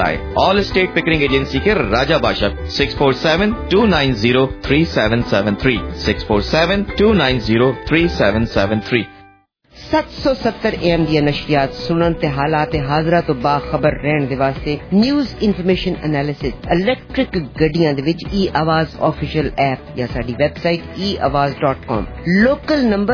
All estate Pickering agency के राजा बादशाह 647-290-3773 647-290-3773 770 AM ਦੀਆਂ ਨਸ਼ਰੀਆਤ ਸੁਣਨ ਤੇ ਹਾਲਾਤ ਹਾਜ਼ਰਾ ਤੋਂ ਬਾਖਬਰ ਰਹਿਣ ਦੇ ਵਾਸਤੇ ਨਿਊਜ਼ ਇਨਫੋਰਮੇਸ਼ਨ ਐਨਾਲਿਸਿਸ ਇਲੈਕਟ੍ਰਿਕ ਗੱਡੀਆਂ ਦੇ ਵਿੱਚ e-ਆਵਾਜ਼ ਆਫੀਸ਼ੀਅਲ ਐਪ ਜਾਂ ਸਾਡੀ website eawaz.com local number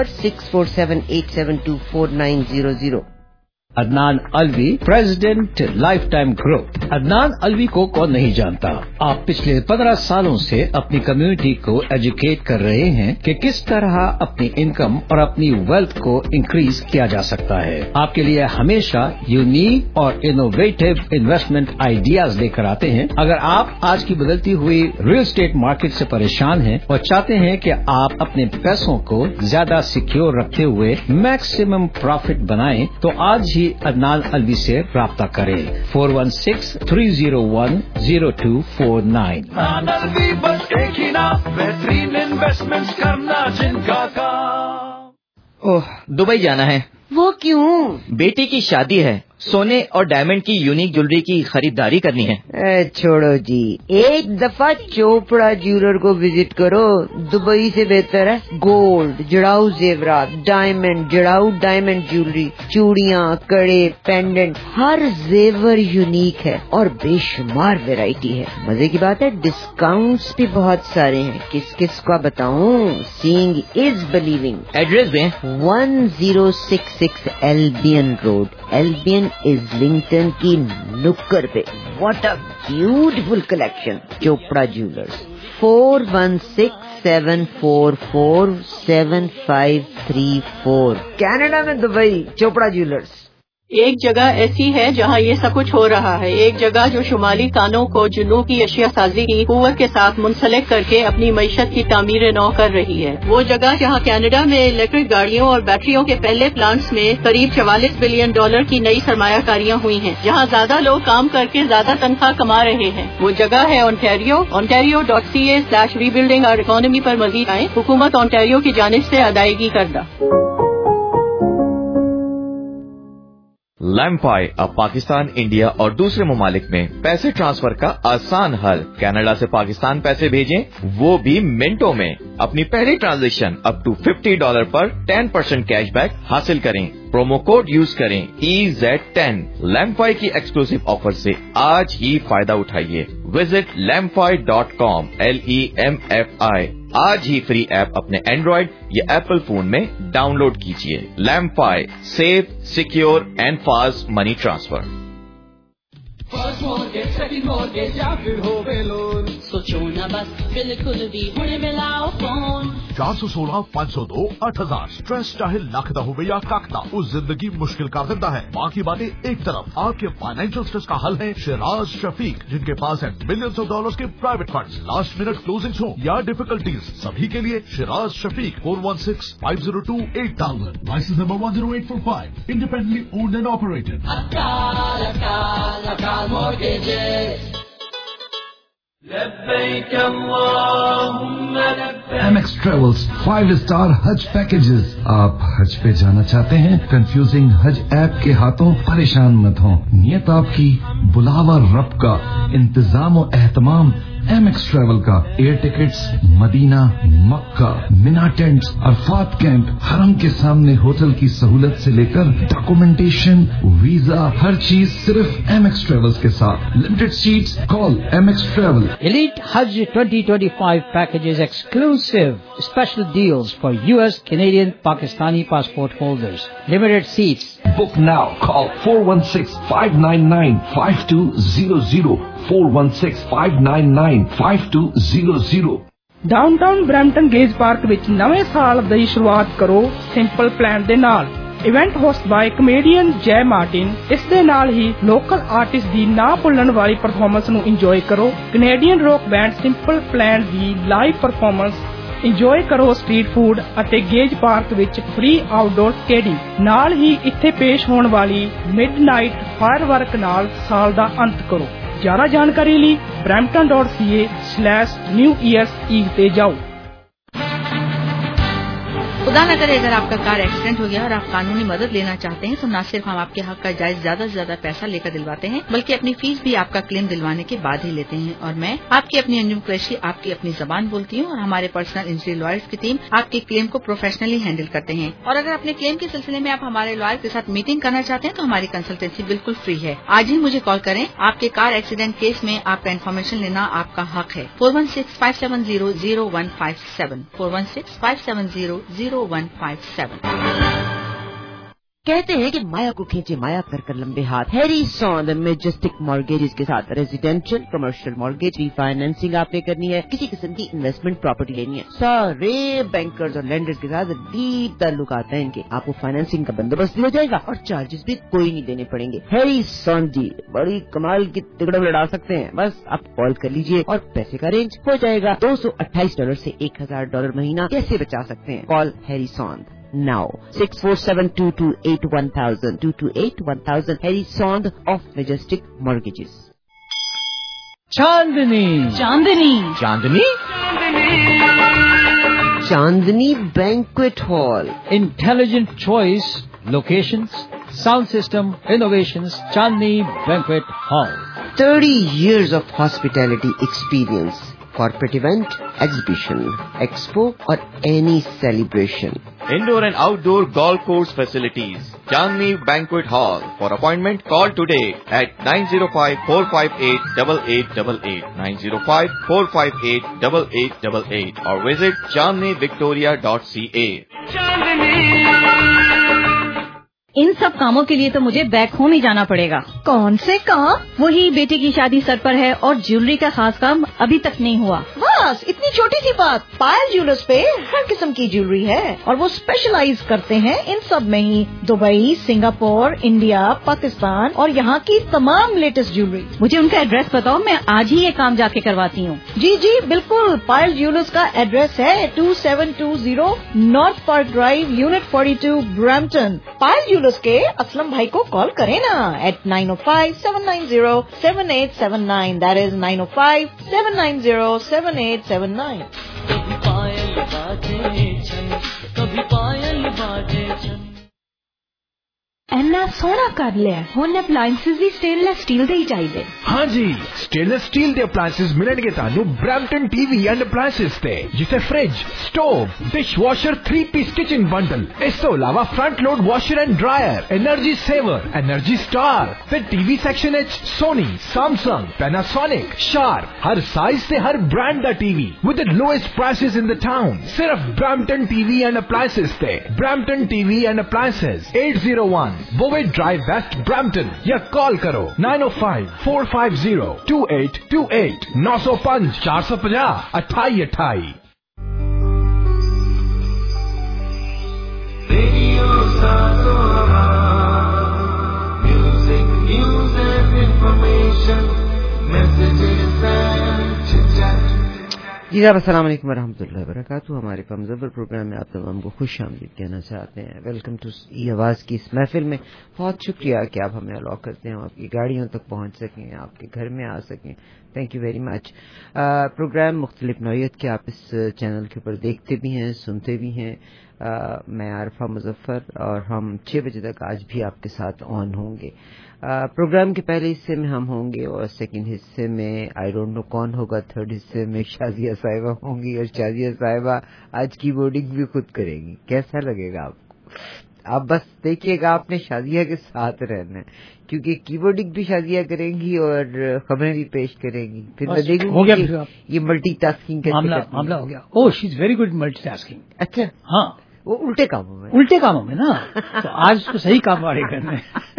6478724900 Adnan Alvi, president lifetime group. Adnan Alvi को कौन नहीं जानता। आप पिछले 15 सालों से अपनी कम्युनिटी को एजुकेट कर रहे हैं कि किस तरह अपनी इनकम और अपनी वेल्थ को इंक्रीज किया जा सकता है। आपके लिए हमेशा यूनिक और इनोवेटिव इन्वेस्टमेंट आइडियाज लेकर आते हैं। अगर आप आज की बदलती हुई रियल एस्टेट मार्केट से परेशान हैं और चाहते हैं कि आप अपने पैसों को ज्यादा सिक्योर रखते हुए मैक्सिमम प्रॉफिट बनाएं, तो आज ही अदनान अलवी से राब्ता करें। 416-301-0249। बस एक ही नाम, बेहतरीन इन्वेस्टमेंट्स करना जिनका काम। ओह, दुबई जाना है। वो क्यों? बेटी की शादी है, सोने और डायमंड की यूनिक ज्वेलरी की खरीदारी करनी है। छोड़ो जी, एक दफा चोपड़ा ज्वेलर को विजिट करो। दुबई से बेहतर है गोल्ड, जड़ाऊ जेवरात, डायमंड, जड़ाऊ डायमंड ज्वेलरी, चूड़ियाँ, कड़े, पेंडेंट, हर जेवर यूनिक है और बेशुमार वैरायटी है। मजे की बात है डिस्काउंट्स भी बहुत सारे हैं। किस किस का बताऊं? Seeing is believing. एड्रेस दें। 1066 एल्बियन रोड, एल्बियन इज़लिंगटन की नुक्कड़ पे। What a beautiful collection. Chopra jewellers 4167447534 Canada में दुबई। चोपड़ा ज्वेलर्स। एक जगह ऐसी है जहाँ ये सब कुछ हो रहा है। एक जगह जो शुमाली कानों को जुनू की अशिया साजी की कुव्वत के साथ मुंसलिक करके अपनी मईशत की तामीर नौ कर रही है। वो जगह जहाँ कनाडा में इलेक्ट्रिक गाड़ियों और बैटरियों के पहले प्लांट्स में करीब $44 बिलियन की नई सरमायाकारियाँ हुई हैं, जहाँ ज्यादा लोग काम करके ज्यादा तनख्वाह कमा रहे हैं। वो जगह है ओंटारियो। ontario.ca/rebuilding our economy पर मजीद आए। हुकूमत ओंटारियो की जानिब से अदायगी करदा। लैम्फाई अब पाकिस्तान, इंडिया और दूसरे ममालिक में पैसे ट्रांसफर का आसान हल। कनाडा से पाकिस्तान पैसे भेजें, वो भी मिनटों में। अपनी पहली ट्रांजैक्शन अप टू $50 पर 10% कैशबैक हासिल करें। प्रोमो कोड यूज करें EZ10। लैम्फाई की एक्सक्लूसिव ऑफर से आज ही फायदा उठाइए। Visit lamfi.com LEMFI। आज ही फ्री ऐप अपने एंड्रॉइड या एप्पल फोन में डाउनलोड कीजिए। Lemfi, safe, secure and fast money transfer. First mortgage, second mortgage या फिर होवे लोन, सोचो ना बस बिल्कुल भी हुणे मिलाओ फोन। 416-502-8000। स्ट्रेस चाहे लखदा हो या काकदा, उस जिंदगी मुश्किल कर देता है। बाकी बातें एक तरफ, आपके फाइनेंशियल स्ट्रेस का हल है शिराज शफीक, जिनके पास है मिलियंस ऑफ डॉलर्स के private funds. Last minute closings हो या डिफिकल्टीज, सभी के लिए Shiraz Shafiq. 416-502-8000। Licence number 10845। Independently owned and operated. लब्बैक अल्लाहुम्मा लब्बैक। MX Travels 5-star हज पैकेजेस। आप हज पे जाना चाहते हैं? कंफ्यूजिंग हज ऐप के हाथों परेशान मत हो। नियत आपकी, बुलावा रब का, इंतजाम और एहतमाम MX Travel का। Air tickets, Medina, Mecca, Mina tents, Arafat camp, हरम के सामने होटल की सहूलत से लेकर डॉक्यूमेंटेशन, वीजा, हर चीज सिर्फ MX Travels के साथ। Limited seats, call MX Travel। Elite Hajj 2025 packages exclusive special deals for US, Canadian, Pakistani passport holders. Limited seats. Book now. Call 416-599-5200. 416-599-5200। Downtown Brampton Gage park ਵਿੱਚ ਨਵੇਂ ਸਾਲ ਦੀ ਸ਼ੁਰੂਆਤ ਕਰੋ ਸਿੰਪਲ ਪਲਾਨ ਦੇ ਨਾਲ। Event host by comedian Jay Martin. ਇਸ ਦੇ ਨਾਲ ਹੀ ਲੋਕਲ ਆਰਟਿਸਟ ਦੀ ਨਾ ਭੁੱਲਣ ਵਾਲੀ ਪਰਫਾਰਮੈਂਸ ਨੂੰ ਇੰਜੋਏ ਕਰੋ। Canadian rock band simple plan ਦੀ ਲਾਈਵ ਪਰਫਾਰਮੈਂਸ ਇੰਜੋਏ ਕਰੋ। ਸਟਰੀਟ ਫੂਡ ਅਤੇ ਗੇਜ ਪਾਰਕ ਵਿੱਚ ਫ੍ਰੀ ਆਊਟਡੋਰ ਸਕੇਟਿੰਗ। ਨਾਲ ਹੀ ਇੱਥੇ ਪੇਸ਼ ਹੋਣ ਵਾਲੀ ਮਿਡਨਾਈਟ ਫਾਇਰਵਰਕ ਨਾਲ ਸਾਲ ਦਾ ਅੰਤ ਕਰੋ। ਜ਼ਿਆਦਾ ਜਾਣਕਾਰੀ ਲਈ brampton.ca/New Year's Eve ਤੇ ਜਾਓ। خدا نہ کرے اگر آپ کا کار ایکسیڈنٹ ہو گیا اور آپ قانونی مدد لینا چاہتے ہیں تو نہ صرف ہم آپ کے حق کا جائز زیادہ سے زیادہ پیسہ لے کر دلواتے ہیں بلکہ اپنی فیس بھی آپ کا کلیم دلوانے کے بعد ہی لیتے ہیں. اور میں آپ کی اپنی انجم قریشی آپ کی اپنی زبان بولتی ہوں اور ہمارے پرسنل انجری لائرز کی ٹیم آپ کے کلیم کو پروفیشنلی ہینڈل کرتے ہیں. اور اگر اپنے کلیم کے سلسلے میں آپ ہمارے لائر کے ساتھ میٹنگ کرنا چاہتے ہیں تو ہماری کنسلٹینسی بالکل فری ہے. آج ہی مجھے کال کریں. آپ کے کار ایکسیڈنٹ کیس میں آپ کا انفارمیشن لینا آپ کا حق ہے. 416-570-0157 416-570-0157. کہتے ہیں کہ مایا کو کھینچے مایا کر لمبے ہاتھ. ہیری سون میجسٹک مارگیجز کے ساتھ residential commercial mortgage refinancing آپ نے کرنی ہے, کسی قسم کی انویسٹمنٹ پراپرٹی لینی ہے, سارے بینکرز اور لینڈرز کے ساتھ ڈیپ تعلقات ہیں ان کے. آپ کو فائنینسنگ کا بندوبست ہو جائے گا اور چارجز بھی کوئی نہیں دینے پڑیں گے. ہیری سون جی بڑی کمال کی ٹکڑوں لڑا سکتے ہیں. بس آپ کال کر لیجئے اور پیسے کا ارینج ہو جائے گا. $228 سے $1,000 مہینہ کیسے بچا سکتے ہیں؟ Call Harry Sohn now 647-228-1000 228-1000 Harry Sond of Majestic Mortgages. Chandni Banquet Hall. Intelligent choice, locations, sound system, innovations. Chandni Banquet Hall. 30 years of hospitality experience. Corporate event, exhibition, expo or any celebration. Indoor and outdoor golf course facilities. Chandni Banquet Hall. For appointment, call today at 905-458-8888, 905-458-8888 or visit chandnivictoria.ca. ان سب کاموں کے لیے تو مجھے back home ہی جانا پڑے گا. کون سے کام؟ وہی بیٹے کی شادی سر پر ہے اور جیولری کا خاص کام ابھی تک نہیں ہوا. بس اتنی چھوٹی سی بات. پائل جیولرز پہ ہر قسم کی جیولری ہے اور وہ اسپیشلائز کرتے ہیں ان سب میں ہی. دبئی، سنگاپور، انڈیا، پاکستان اور یہاں کی تمام لیٹسٹ جیولری. مجھے ان کا ایڈریس بتاؤ, میں آج ہی یہ کام جا کے کرواتی ہوں. جی بالکل. پائل جیولرز کا ایڈریس ہے 2720 north park drive, unit 42, Brampton. Payal jewellers کے اسلم بھائی کو کال کریں نا at 905-790-7879. That is 905-790-7879. اینا سونا کر لیا ہن اپلائنسز بھی سٹینلیس سٹیل دے ہی چاہیے. ہاں جی, سٹینلیس سٹیل دے اپلائنسز ملن گے تانوں Brampton TV and appliances تے, جسے fridge, stove, dishwasher, 3 piece kitchen bundle, اس تو علاوہ front load washer and dryer, energy saver, energy star. تے ٹی وی سیکشن وچ سونی, سیمسنگ, پیناسونک, شارپ, ہر سائز تے ہر برانڈ دا TV with the lowest prices in the town. صرف Brampton TV and appliances تے. Brampton TV and appliances 801 Bovaird drive west Brampton, یا call کرو 905-450-2828 905-450-2828. Music, news and information, messages and chit-chat. جی صاحب السلام علیکم ورحمۃ اللہ وبرکاتہ. ہمارے کمزور پروگرام میں آپ تمام کو خوش آمدید کہنا چاہتے ہیں. ویلکم ٹو ای آواز کی اس محفل میں. بہت شکریہ کہ آپ ہمیں الاؤ کرتے ہیں, ہم آپ کی گاڑیوں تک پہنچ سکیں, آپ کے گھر میں آ سکیں. Thank you very much. Programme مختلف نوعیت کے آپ اس چینل کے اوپر دیکھتے بھی ہیں, سنتے بھی ہیں. میں عارفہ مظفر اور ہم 6 بجے تک آج بھی آپ کے ساتھ آن ہوں گے. پروگرام کے پہلے حصے میں ہم ہوں گے اور سیکنڈ حصے میں آئی ڈونٹ نو کون ہوگا. تھرڈ حصے میں شازیہ صاحبہ ہوں گی اور شازیہ صاحبہ آج کی بورڈنگ بھی خود کریں گی. کیسا لگے گا آپ کو؟ آپ بس دیکھیے گا, آپ نے شازیہ کے ساتھ رہنا ہے کیونکہ کی بورڈنگ بھی شازیہ کریں گی اور خبریں بھی پیش کریں گی. پھر میں دیکھوں گی یہ ملٹی ٹاسکنگ کیسے معاملہ ہو گیا. Oh she is very good multitasking. اچھا ہاں, وہ الٹے کاموں میں نا, تو آج اس کو صحیح کام والے کرنے.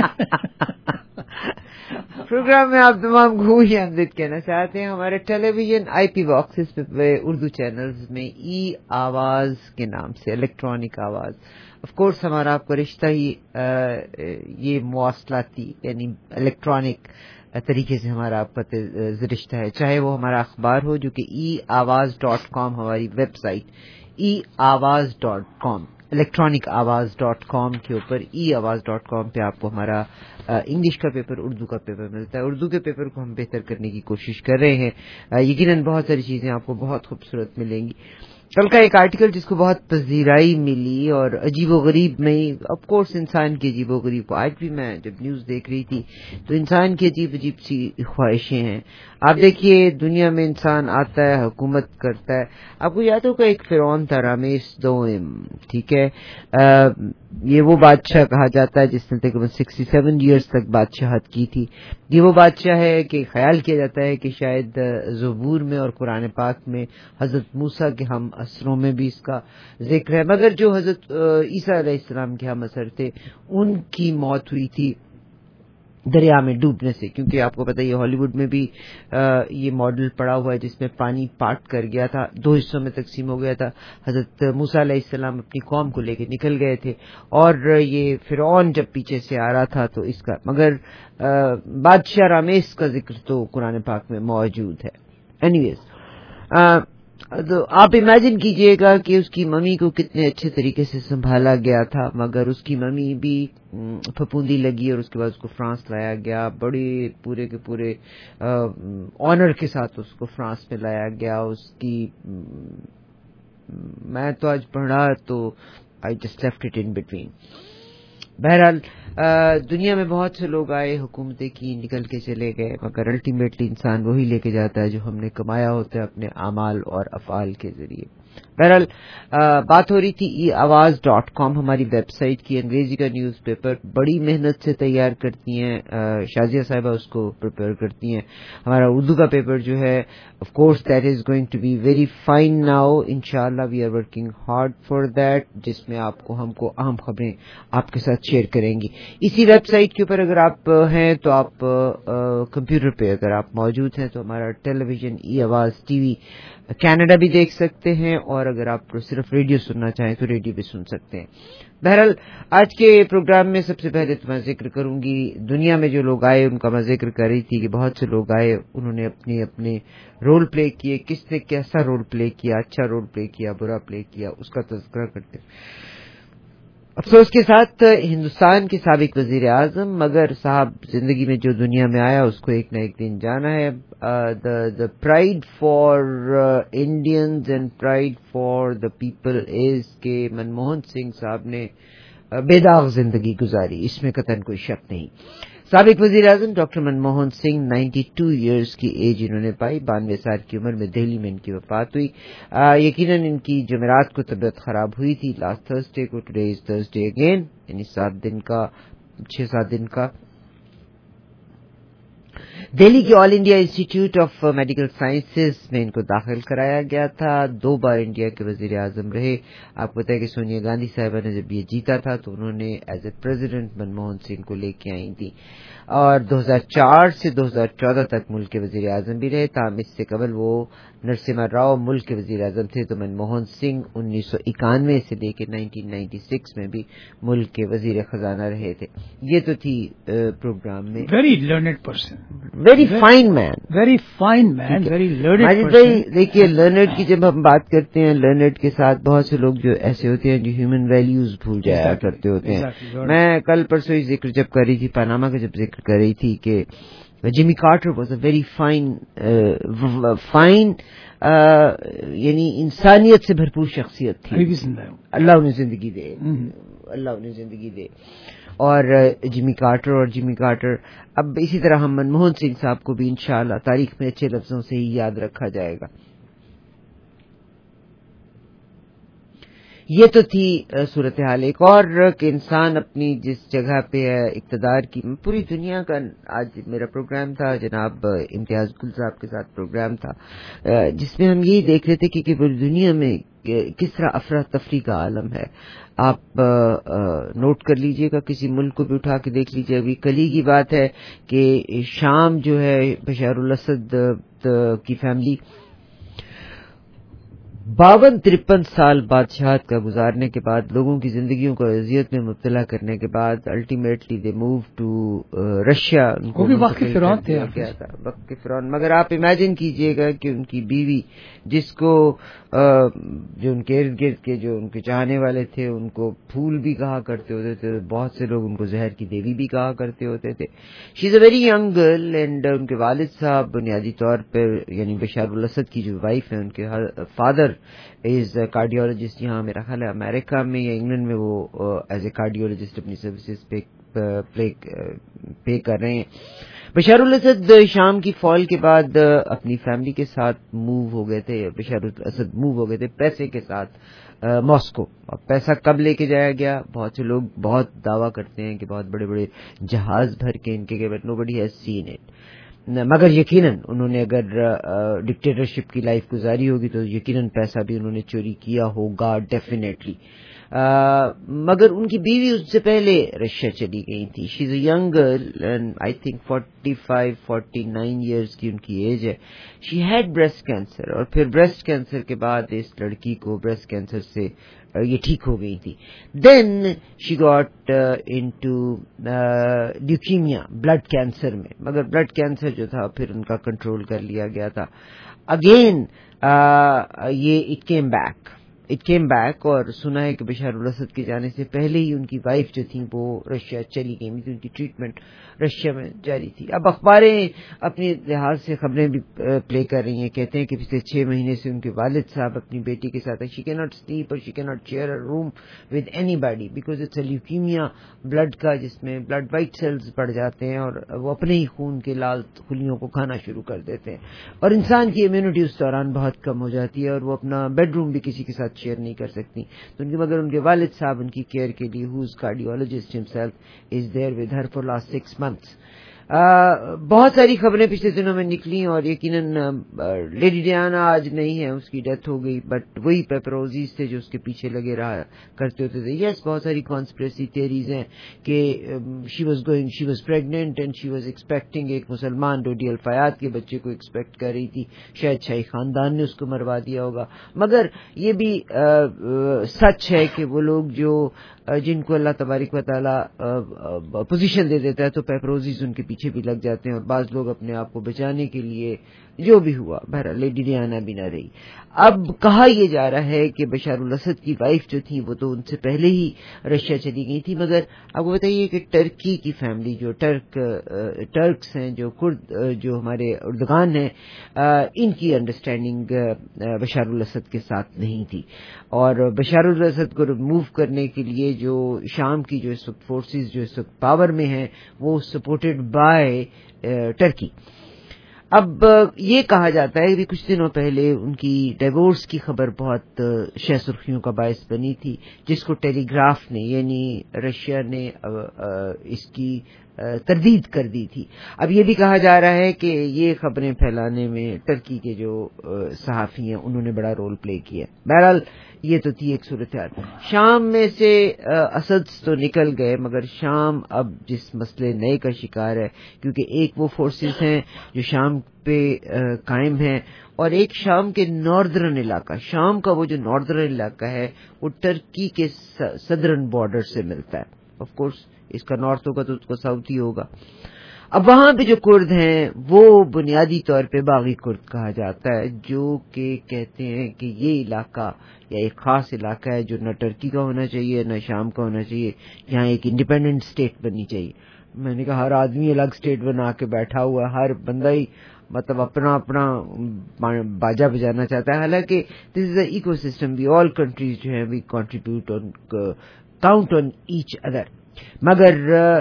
پروگرام میں آپ تمام کو خوش آمدید کہنا چاہتے ہیں. ہمارے ٹیلی ویژن IP باکسز پہ اردو چینلز میں ای آواز کے نام سے الیکٹرانک آواز. آف کورس ہمارا آپ کا رشتہ ہی یہ مواصلاتی یعنی الیکٹرانک طریقے سے ہمارا آپ کا رشتہ ہے, چاہے وہ ہمارا اخبار ہو جو کہ eAwaz.com ہماری ویب سائٹ eAwaz.com, electronicawaz.com کے اوپر eAwaz.com پہ آپ کو ہمارا انگلش کا پیپر, اردو کا پیپر ملتا ہے. اردو کے پیپر کو ہم بہتر کرنے کی کوشش کر رہے ہیں. یقیناً بہت ساری چیزیں آپ کو بہت خوبصورت ملیں گی. کل کا ایک آرٹیکل جس کو بہت پذیرائی ملی اور عجیب و غریب میں آف کورس انسان کی عجیب و غریب کو آج بھی میں جب نیوز دیکھ رہی تھی تو انسان کی عجیب عجیب سی خواہشیں ہیں. آپ دیکھیے دنیا میں انسان آتا ہے حکومت کرتا ہے. آپ کو یاد ہوگا ایک فرعون تھا رامیس دوئم, ٹھیک ہے, یہ وہ بادشاہ کہا جاتا ہے جس نے تقریباً 67 ایئرس تک بادشاہت کی تھی. یہ وہ بادشاہ ہے کہ خیال کیا جاتا ہے کہ شاید زبور میں اور قرآن پاک میں حضرت موسیٰ کے ہم اثروں میں بھی اس کا ذکر ہے, مگر جو حضرت عیسیٰ علیہ السلام کے ہم اثر تھے ان کی موت ہوئی تھی دریا میں ڈوبنے سے, کیونکہ آپ کو پتہ ہے ہالی ووڈ میں بھی یہ ماڈل پڑا ہوا ہے جس میں پانی پارٹ کر گیا تھا, 2 حصوں میں تقسیم ہو گیا تھا. حضرت موسیٰ علیہ السلام اپنی قوم کو لے کے نکل گئے تھے اور یہ فرعون جب پیچھے سے آ رہا تھا تو اس کا, مگر بادشاہ رامیس کا ذکر تو قرآن پاک میں موجود ہے. اینیویز, تو آپ امیجن کیجئے گا کہ اس کی ممی کو کتنے اچھے طریقے سے سنبھالا گیا تھا, مگر اس کی ممی بھی پھپھوندی لگی اور اس کے بعد اس کو فرانس لایا گیا. بڑے پورے کے پورے آنر کے ساتھ اس کو فرانس میں لایا گیا. اس کی میں تو آج پڑھا تو I just left it in between. بہرحال دنیا میں بہت سے لوگ آئے, حکومتیں کی, نکل کے چلے گئے, مگر الٹیمیٹلی انسان وہی لے کے جاتا ہے جو ہم نے کمایا ہوتا ہے اپنے اعمال اور افعال کے ذریعے. بہرحال بات ہو رہی تھی eAwaaz.com ہماری ویب سائٹ کی, انگریزی کا نیوز پیپر, بڑی محنت سے تیار کرتی ہیں شازیہ صاحبہ, اس کو پریپیئر کرتی ہیں. ہمارا اردو کا پیپر جو ہے of course that is going to be very fine now, انشاءاللہ we are working hard for that, جس میں آپ کو ہم کو اہم خبریں آپ کے ساتھ شیئر کریں گی. اسی ویب سائٹ کے اوپر اگر آپ ہیں تو آپ کمپیوٹر پہ اگر آپ موجود ہیں تو ہمارا television eAwaaz TV Canada بھی دیکھ سکتے ہیں, اور اگر آپ صرف ریڈیو سننا چاہیں تو ریڈیو بھی سن سکتے ہیں. بہرحال آج کے پروگرام میں سب سے پہلے تو میں ذکر کروں گی دنیا میں جو لوگ آئے ان کا میں ذکر کر رہی تھی کہ بہت سے لوگ آئے, انہوں نے اپنے اپنے رول پلے کیے, کس نے کیسا رول پلے کیا, اچھا رول پلے کیا, برا پلے کیا, اس کا تذکرہ کرتے. افسوس کے ساتھ ہندوستان کے سابق وزیر اعظم, مگر صاحب زندگی میں جو دنیا میں آیا اس کو ایک نہ ایک دن جانا ہے. the pride for Indians and pride for the people is کہ منموہن سنگھ صاحب نے بے داغ زندگی گزاری, اس میں قطعاً کوئی شک نہیں. سابق وزیر اعظم ڈاکٹر منموہن سنگھ 92 ایئرس کی ایج انہوں نے پائی, 92 سال کی عمر میں دہلی میں ان کی وفات ہوئی. یقیناً ان کی جمعرات کو طبیعت خراب ہوئی تھی, لاسٹ تھرسڈے کو, ٹوڈے از تھرسڈے اگین, یعنی 6-7 دن کا. دہلی کے All India Institute of Medical Sciences میں ان کو داخل کرایا گیا تھا. 2 بار انڈیا کے وزیر اعظم رہے. آپ کو پتہ ہے کہ سونیا گاندھی صاحبہ نے جب یہ جیتا تھا تو انہوں نے as a president Manmohan Singh کو لے کے آئی تھی, اور 2004 سے 2014 تک ملک کے وزیر اعظم بھی رہے. تاہم اس سے قبل وہ نرسمہا راؤ ملک کے وزیر اعظم تھے, تو منموہن سنگھ 1991 سے لے کے 1996 میں بھی ملک کے وزیر خزانہ رہے تھے. یہ تو تھی پروگرام میں. Very learned person, very fine man, very fine man, very learned Majid بھائی. دیکھیے لرنڈ کی جب ہم بات کرتے ہیں, لرنڈ کے ساتھ بہت سے لوگ جو ایسے ہوتے ہیں جو ہیومن ویلیوز بھول جایا کرتے ہوتے ہیں. میں کل پرسوں ہی ذکر جب کر رہی تھی, پاناما کا جب ذکر کر رہی تھی کہ Jimmy Carter was a very fine یعنی انسانیت سے بھرپور شخصیت تھی. اللہ انہیں زندگی دے, اللہ انہیں زندگی دے. اور جیمی کارٹر اب اسی طرح ہم منموہن سنگھ صاحب کو بھی انشاءاللہ تاریخ میں اچھے لفظوں سے ہی یاد رکھا جائے گا. یہ تو تھی صورتحال. ایک اور کہ انسان اپنی جس جگہ پہ ہے اقتدار کی, پوری دنیا کا آج میرا پروگرام تھا, جناب امتیاز گل صاحب کے ساتھ پروگرام تھا, جس میں ہم یہی دیکھ رہے تھے کہ پوری دنیا میں کس طرح افراتفری کا عالم ہے. آپ نوٹ کر لیجئے گا, کسی ملک کو بھی اٹھا کے دیکھ لیجئے. ابھی کل ہی کی بات ہے کہ شام جو ہے بشار الاسد کی فیملی 52-53 سال بادشاہت کا گزارنے کے بعد, لوگوں کی زندگیوں کو اذیت میں مبتلا کرنے کے بعد, ultimately they move to Russia. ان کو بھی وقت فرعون تھے, وقت فرعون. مگر آپ امیجن کیجئے گا کہ ان کی بیوی, جس کو جو ان کے ارد گرد کے جو ان کے چاہنے والے تھے ان کو پھول بھی کہا کرتے ہوتے تھے, بہت سے لوگ ان کو زہر کی دیوی بھی کہا کرتے ہوتے تھے. She is a very young girl, and ان کے والد صاحب بنیادی طور پر یعنی بشار الاسد کی جو وائف ہے, ان کے فادر is a cardiologist. یہاں میرا خیال ہے امریکہ میں یا انگلینڈ میں وہ ایز اے کارڈیولوجسٹ اپنی سروسز پے کر رہے ہیں. بشار الاسد شام کی فال کے بعد اپنی فیملی کے ساتھ موو ہو گئے تھے. بشار الاسد موو ہو گئے تھے پیسے کے ساتھ ماسکو. پیسہ کب لے کے جایا گیا؟ بہت سے لوگ بہت دعویٰ کرتے ہیں کہ بہت بڑے بڑے جہاز بھر کے ان کے, but nobody has seen it. مگر یقیناً انہوں نے اگر ڈکٹیٹرشپ کی لائف گزاری ہوگی تو یقیناً پیسہ بھی انہوں نے چوری کیا ہوگا ڈیفینیٹلی. مگر ان کی بیوی اس سے پہلے رشیا چلی گئی تھی. She is a young girl, I think 45-49 years کی ان کی ایج ہے. شی ہیڈ بریسٹ کینسر, اور پھر بریسٹ کینسر کے بعد اس لڑکی کو بریسٹ کینسر سے یہ ٹھیک ہو گئی تھی. Then she got into leukaemia, blood cancer میں. مگر بلڈ کینسر جو تھا پھر ان کا کنٹرول کر لیا گیا تھا. اگین یہ اٹ کیم بیک اور سنا ہے کہ بشار الاسد کے جانے سے پہلے ہی ان کی وائف جو تھی وہ رشیا چلی گئی تھی. ان کی ٹریٹمنٹ رشیا میں جاری تھی. اب اخباریں اپنی لحاظ سے خبریں بھی پلے کر رہی ہیں. کہتے ہیں کہ پچھلے 6 مہینے سے ان کے والد صاحب اپنی بیٹی کے ساتھ شی کی ناٹ سلیپ اور شی کی not share a room with anybody because it's a leukaemia blood کا, جس میں بلڈ وائٹ سیلز بڑھ جاتے ہیں اور وہ اپنے ہی خون کے لال خلیوں کو کھانا شروع کر دیتے ہیں, اور انسان کی امیونٹی اس دوران بہت کم ہو جاتی ہے اور وہ اپنا بیڈ روم بھی کسی کے ساتھ شیئر نہیں کر سکتی. تو مگر ان کے والد صاحب ان کی کیئر کے لیے, whose cardiologist himself is there with her for last 6 months. بہت ساری خبریں پچھلے دنوں میں نکلی اور یقیناً لیڈی ڈیانا آج نہیں ہے, اس کی ڈیتھ ہو گئی, بٹ وہی پیپروزیز تھے جو اس کے پیچھے لگے رہا کرتے ہوتے تھے. یس, بہت ساری کانسپریسی تھیریز ہیں کہ she was pregnant and she was expecting, ایک مسلمان ڈوڈی الفیات کے بچے کو ایکسپیکٹ کر رہی تھی. شاید شاہی خاندان نے اس کو مروا دیا ہوگا. مگر یہ بھی سچ ہے کہ وہ لوگ جن کو اللہ تبارک و تعالیٰ پوزیشن دے دیتا ہے تو پیپروزیز ان کے پیچھے بھی لگ جاتے ہیں, اور بعض لوگ اپنے آپ کو بچانے کے لیے جو بھی ہوا. بہرحال لیڈی ڈیانا بھی نہ رہی. اب کہا یہ جا رہا ہے کہ بشار الاسد کی وائف جو تھی وہ تو ان سے پہلے ہی رشیا چلی گئی تھی. مگر آپ کو بتائیے کہ ٹرکی کی فیملی, جو ٹرکس ہیں, جو کرد, جو ہمارے اردگان ہیں, ان کی انڈرسٹینڈنگ بشار الاسد کے ساتھ نہیں تھی. اور بشار الاسد کو ریموو کرنے کے لیے جو شام کی جو اس وقت فورسز جو اس وقت پاور میں ہیں وہ سپورٹڈ بائی ٹرکی. اب یہ کہا جاتا ہے کہ کچھ دنوں پہلے ان کی ڈیورس کی خبر بہت شہ سرخیوں کا باعث بنی تھی, جس کو ٹیلی گراف نے یعنی رشیا نے اس کی تردید کر دی تھی. اب یہ بھی کہا جا رہا ہے کہ یہ خبریں پھیلانے میں ٹرکی کے جو صحافی ہیں انہوں نے بڑا رول پلے کیا. بہرحال یہ تو تھی ایک صورتحال. شام میں سے اسد تو نکل گئے, مگر شام اب جس مسئلے نئے کا شکار ہے, کیونکہ ایک وہ فورسز ہیں جو شام پہ قائم ہیں, اور ایک شام کے ناردرن علاقہ, شام کا وہ جو ناردرن علاقہ ہے وہ ٹرکی کے سدرن بارڈر سے ملتا ہے. آف کورس اس کا نارتھ ہوگا تو اس کا ساؤتھ ہی ہوگا. اب وہاں پہ جو کرد ہیں وہ بنیادی طور پہ باغی کرد کہا جاتا ہے, جو کہ کہتے ہیں کہ یہ علاقہ یا ایک خاص علاقہ ہے جو نہ ٹرکی کا ہونا چاہیے نہ شام کا ہونا چاہیے, یہاں ایک انڈیپینڈنٹ اسٹیٹ بننی چاہیے. میں نے کہا ہر آدمی الگ اسٹیٹ بنا کے بیٹھا ہوا ہے, ہر بندہ ہی مطلب اپنا باجا بجانا چاہتا ہے. حالانکہ this is a ecosystem, we all countries جو ہیں we contribute on count on each other. مگر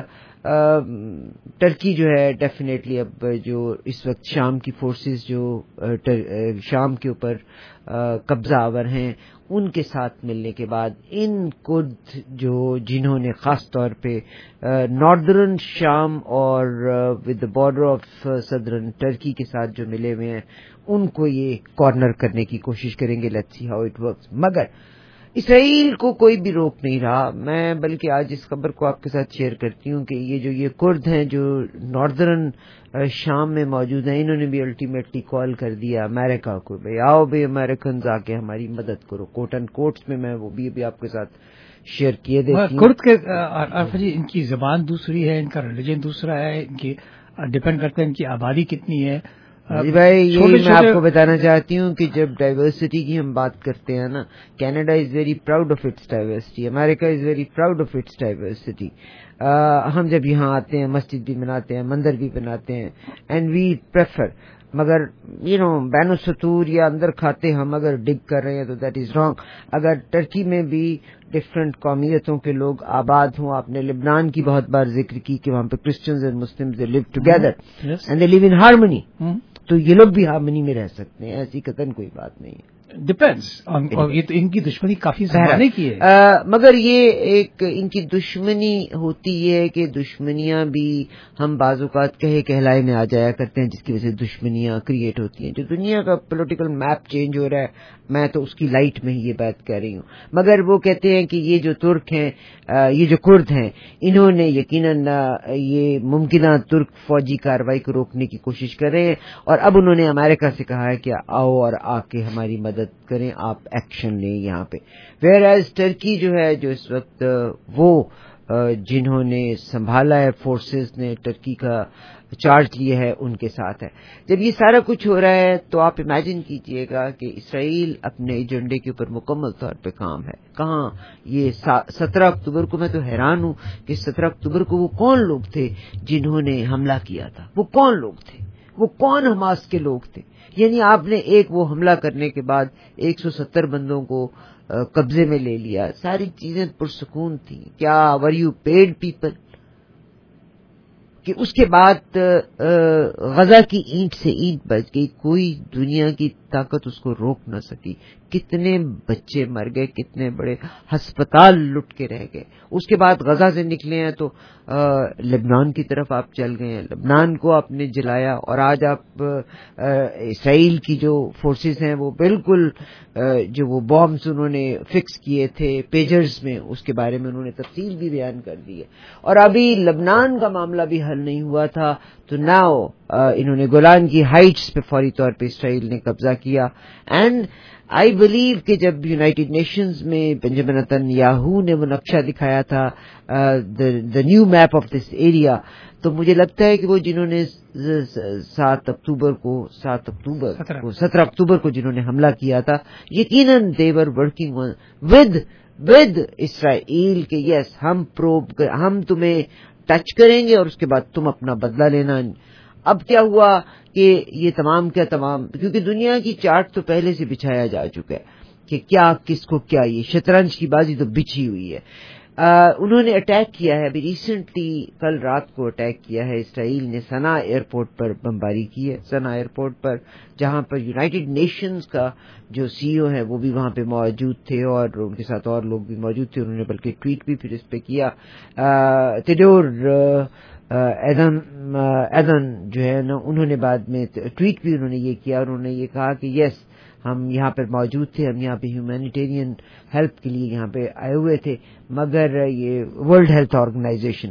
ٹرکی جو ہے ڈیفینیٹلی اب جو اس وقت شام کی فورسز جو شام کے اوپر قبضہ آور ہیں ان کے ساتھ ملنے کے بعد ان کرد جنہوں نے خاص طور پہ ناردرن شام اور with the border of southern Turkey کے ساتھ جو ملے ہوئے ہیں ان کو یہ کارنر کرنے کی کوشش کریں گے. Let's see how it works. مگر اسرائیل کو کوئی بھی روک نہیں رہا. میں بلکہ آج اس خبر کو آپ کے ساتھ شیئر کرتی ہوں کہ یہ کرد ہیں جو ناردرن شام میں موجود ہیں, انہوں نے بھی الٹیمیٹلی کال کر دیا امریکہ کو, بھائی آؤ بھائی امریکنز آ کے ہماری مدد کرو. کوٹ اینڈ کوٹس میں وہ بھی آپ کے ساتھ شیئر کیے دیتی ہوں. کرد کے جی ان کی زبان دوسری ہے, ان کا ریلیجن دوسرا ہے, ان کی ڈپینڈ کرتا ہے ان کی آبادی کتنی ہے. جی بھائی, یہی میں آپ کو بتانا چاہتی ہوں کہ جب ڈائیورسٹی کی ہم بات کرتے ہیں نا, Canada is very proud of its diversity, America is very proud of its diversity. ہم جب یہاں آتے ہیں مسجد بھی بناتے ہیں, مندر بھی بناتے ہیں, اینڈ وی پریفر مگر بین السطور یا اندر کھاتے ہم اگر ڈگ کر رہے ہیں تو دیٹ از رانگ. اگر ٹرکی میں بھی ڈفرینٹ قومیتوں کے لوگ آباد ہوں, آپ نے لبنان کی بہت بار ذکر کی کہ وہاں پہ Christians and Muslims they live together and they live in harmony, تو یہ لوگ بھی ہارمنی میں رہ سکتے ہیں, ایسی قطعاً کوئی بات نہیں ہے. ڈپینڈس, یہ تو ان کی دشمنی کافی زمانے کی ہے, مگر یہ ایک ان کی دشمنی ہوتی ہے کہ دشمنیاں بھی ہم بعض اوقات کہلائے میں آ جایا کرتے ہیں, جس کی وجہ سے دشمنیاں کریٹ ہوتی ہیں. جو دنیا کا پولیٹیکل میپ چینج ہو رہا ہے, میں تو اس کی لائٹ میں ہی یہ بات کہہ رہی ہوں. مگر وہ کہتے ہیں کہ یہ جو ترک ہیں, یہ جو کرد ہیں, انہوں نے یقیناً یہ ممکنہ ترک فوجی کارروائی کو روکنے کی کوشش کر رہے ہیں, اور اب انہوں نے امریکہ سے کہا ہے کہ آؤ اور آ کے ہماری مدد کریں, آپ ایکشن لیں یہاں پہ. ویئر ایز ٹرکی جو ہے, جو اس وقت وہ جنہوں نے سنبھالا ہے, فورسز نے ٹرکی کا چارج لیا ہے, ان کے ساتھ ہے. جب یہ سارا کچھ ہو رہا ہے تو آپ امیجن کیجئے گا کہ اسرائیل اپنے ایجنڈے کے اوپر مکمل طور پہ کام ہے. کہاں یہ 17 اکتوبر کو, میں تو حیران ہوں کہ 17 اکتوبر کو وہ کون لوگ تھے جنہوں نے حملہ کیا تھا, وہ کون لوگ تھے, وہ کون حماس کے لوگ تھے. یعنی آپ نے ایک وہ حملہ کرنے کے بعد 170 بندوں کو قبضے میں لے لیا, ساری چیزیں پرسکون تھیں. کیا ور یو پیڈ پیپل کہ اس کے بعد غزہ کی اینٹ سے اینٹ بچ گئی, کوئی دنیا کی طاقت اس کو روک نہ سکی. کتنے بچے مر گئے, کتنے بڑے ہسپتال لٹ کے رہ گئے. اس کے بعد غزہ سے نکلے ہیں تو لبنان کی طرف آپ چل گئے ہیں, لبنان کو آپ نے جلایا, اور آج آپ اسرائیل کی جو فورسز ہیں وہ بالکل جو وہ بامز انہوں نے فکس کیے تھے پیجرز میں, اس کے بارے میں انہوں نے تفصیل بھی بیان کر دی ہے. اور ابھی لبنان کا معاملہ بھی حل نہیں ہوا تھا, تو ناؤ انہوں نے گولان کی ہائٹس پہ فوری طور پہ اسرائیل نے قبضہ کیا. اینڈ آئی بلیو کہ جب یونائٹڈ نیشنز میں بنجامن نتنیاہو نے وہ نقشہ دکھایا تھا the new map of this area, تو مجھے لگتا ہے کہ وہ جنہوں نے 17 اکتوبر کو جنہوں نے حملہ کیا تھا, یقیناً they were working with اسرائیل کہ یس ہم تمہیں ٹچ کریں گے اور اس کے بعد تم اپنا بدلہ لینا. اب کیا ہوا کہ یہ تمام کیونکہ دنیا کی چارٹ تو پہلے سے بچھایا جا چکا ہے کہ کیا کس کو کیا, یہ شطرنج کی بازی تو بچھی ہوئی ہے. انہوں نے اٹیک کیا ہے, ابھی ریسنٹلی کل رات کو اٹیک کیا ہے اسرائیل نے, سنا ایئرپورٹ پر بمباری کی ہے, سنا ایئرپورٹ پر, جہاں پر یونائٹڈ نیشنز کا جو سی او ہے وہ بھی وہاں پہ موجود تھے, اور ان کے ساتھ اور لوگ بھی موجود تھے. انہوں نے بلکہ ٹویٹ بھی پھر اس پہ کیا. تیڈور ایدن جو ہے نا, انہوں نے بعد میں ٹویٹ بھی انہوں نے یہ کیا, اور انہوں نے یہ کہا کہ یس ہم یہاں پر موجود تھے, ہم یہاں پہ ہیومینیٹیرین ہیلپ کے لیے یہاں پہ آئے ہوئے تھے, مگر یہ ورلڈ ہیلتھ آرگنائزیشن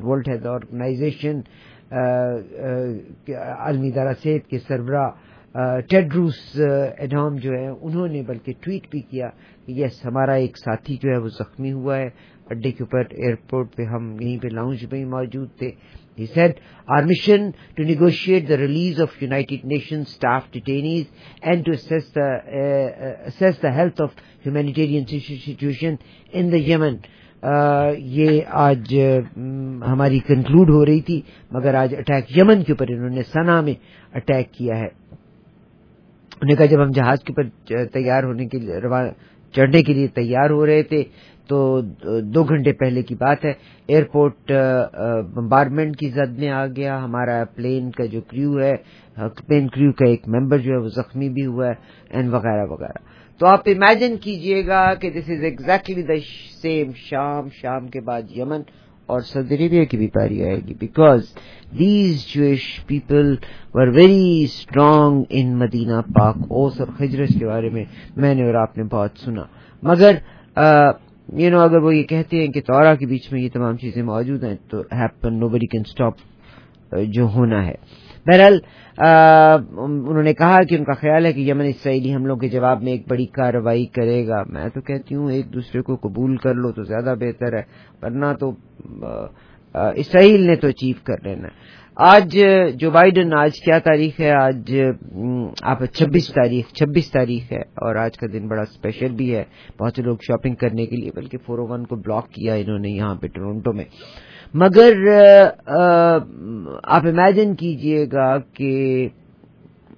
عالمی ادارہ صحت کے سربراہ ٹیڈروس ایڈھام جو ہے, انہوں نے بلکہ ٹویٹ بھی کیا کہ یس ہمارا ایک ساتھی جو ہے وہ زخمی ہوا ہے اڈے کے اوپر ایئرپورٹ پہ, ہم یہیں پہ لاؤنج میں ہی موجود تھے. He said, our mission to negotiate the release of United Nations staff detainees and to assess the health of humanitarian situation in the Yemen. یہ آج ہماری کنکلوڈ ہو رہی تھی, مگر آج اٹیک یمن کے اوپر انہوں نے سنا میں اٹیک کیا ہے. انہوں نے کہا جب ہم جہاز کے اوپر تیار ہونے کے لیے چڑھنے کے لیے تیار ہو رہے تھے تو 2 گھنٹے پہلے کی بات ہے, ایئرپورٹ بمبارمنٹ کی زد میں آ گیا. ہمارا پلین کا جو کریو ہے, پلین کریو کا ایک ممبر جو ہے وہ زخمی بھی ہوا ہے, اینڈ وغیرہ وغیرہ. تو آپ امیجن کیجئے گا کہ this is exactly the same. شام کے بعد یمن اور سعودی عربیہ کی بھی پاری آئے گی, because these Jewish people were very strong in Medina پاک. اوس اور خجرج کے بارے میں میں نے اور آپ نے بہت سنا, مگر اگر وہ یہ کہتے ہیں کہ تورا کے بیچ میں یہ تمام چیزیں موجود ہیں تو ہیپن, نوبڈی کین اسٹاپ جو ہونا ہے. بہرحال انہوں نے کہا کہ ان کا خیال ہے کہ یمن اسرائیلی حملوں کے جواب میں ایک بڑی کارروائی کرے گا. میں تو کہتی ہوں ایک دوسرے کو قبول کر لو تو زیادہ بہتر ہے, ورنہ تو اسرائیل نے تو اچیو کر لینا. آج جو بائیڈن, آج کیا تاریخ ہے, آج آپ 26 تاریخ ہے, اور آج کا دن بڑا اسپیشل بھی ہے. بہت سے لوگ شاپنگ کرنے کے لیے بلکہ 401 کو بلاک کیا انہوں نے یہاں پہ ٹورنٹو میں. مگر آپ امیجن کیجئے گا کہ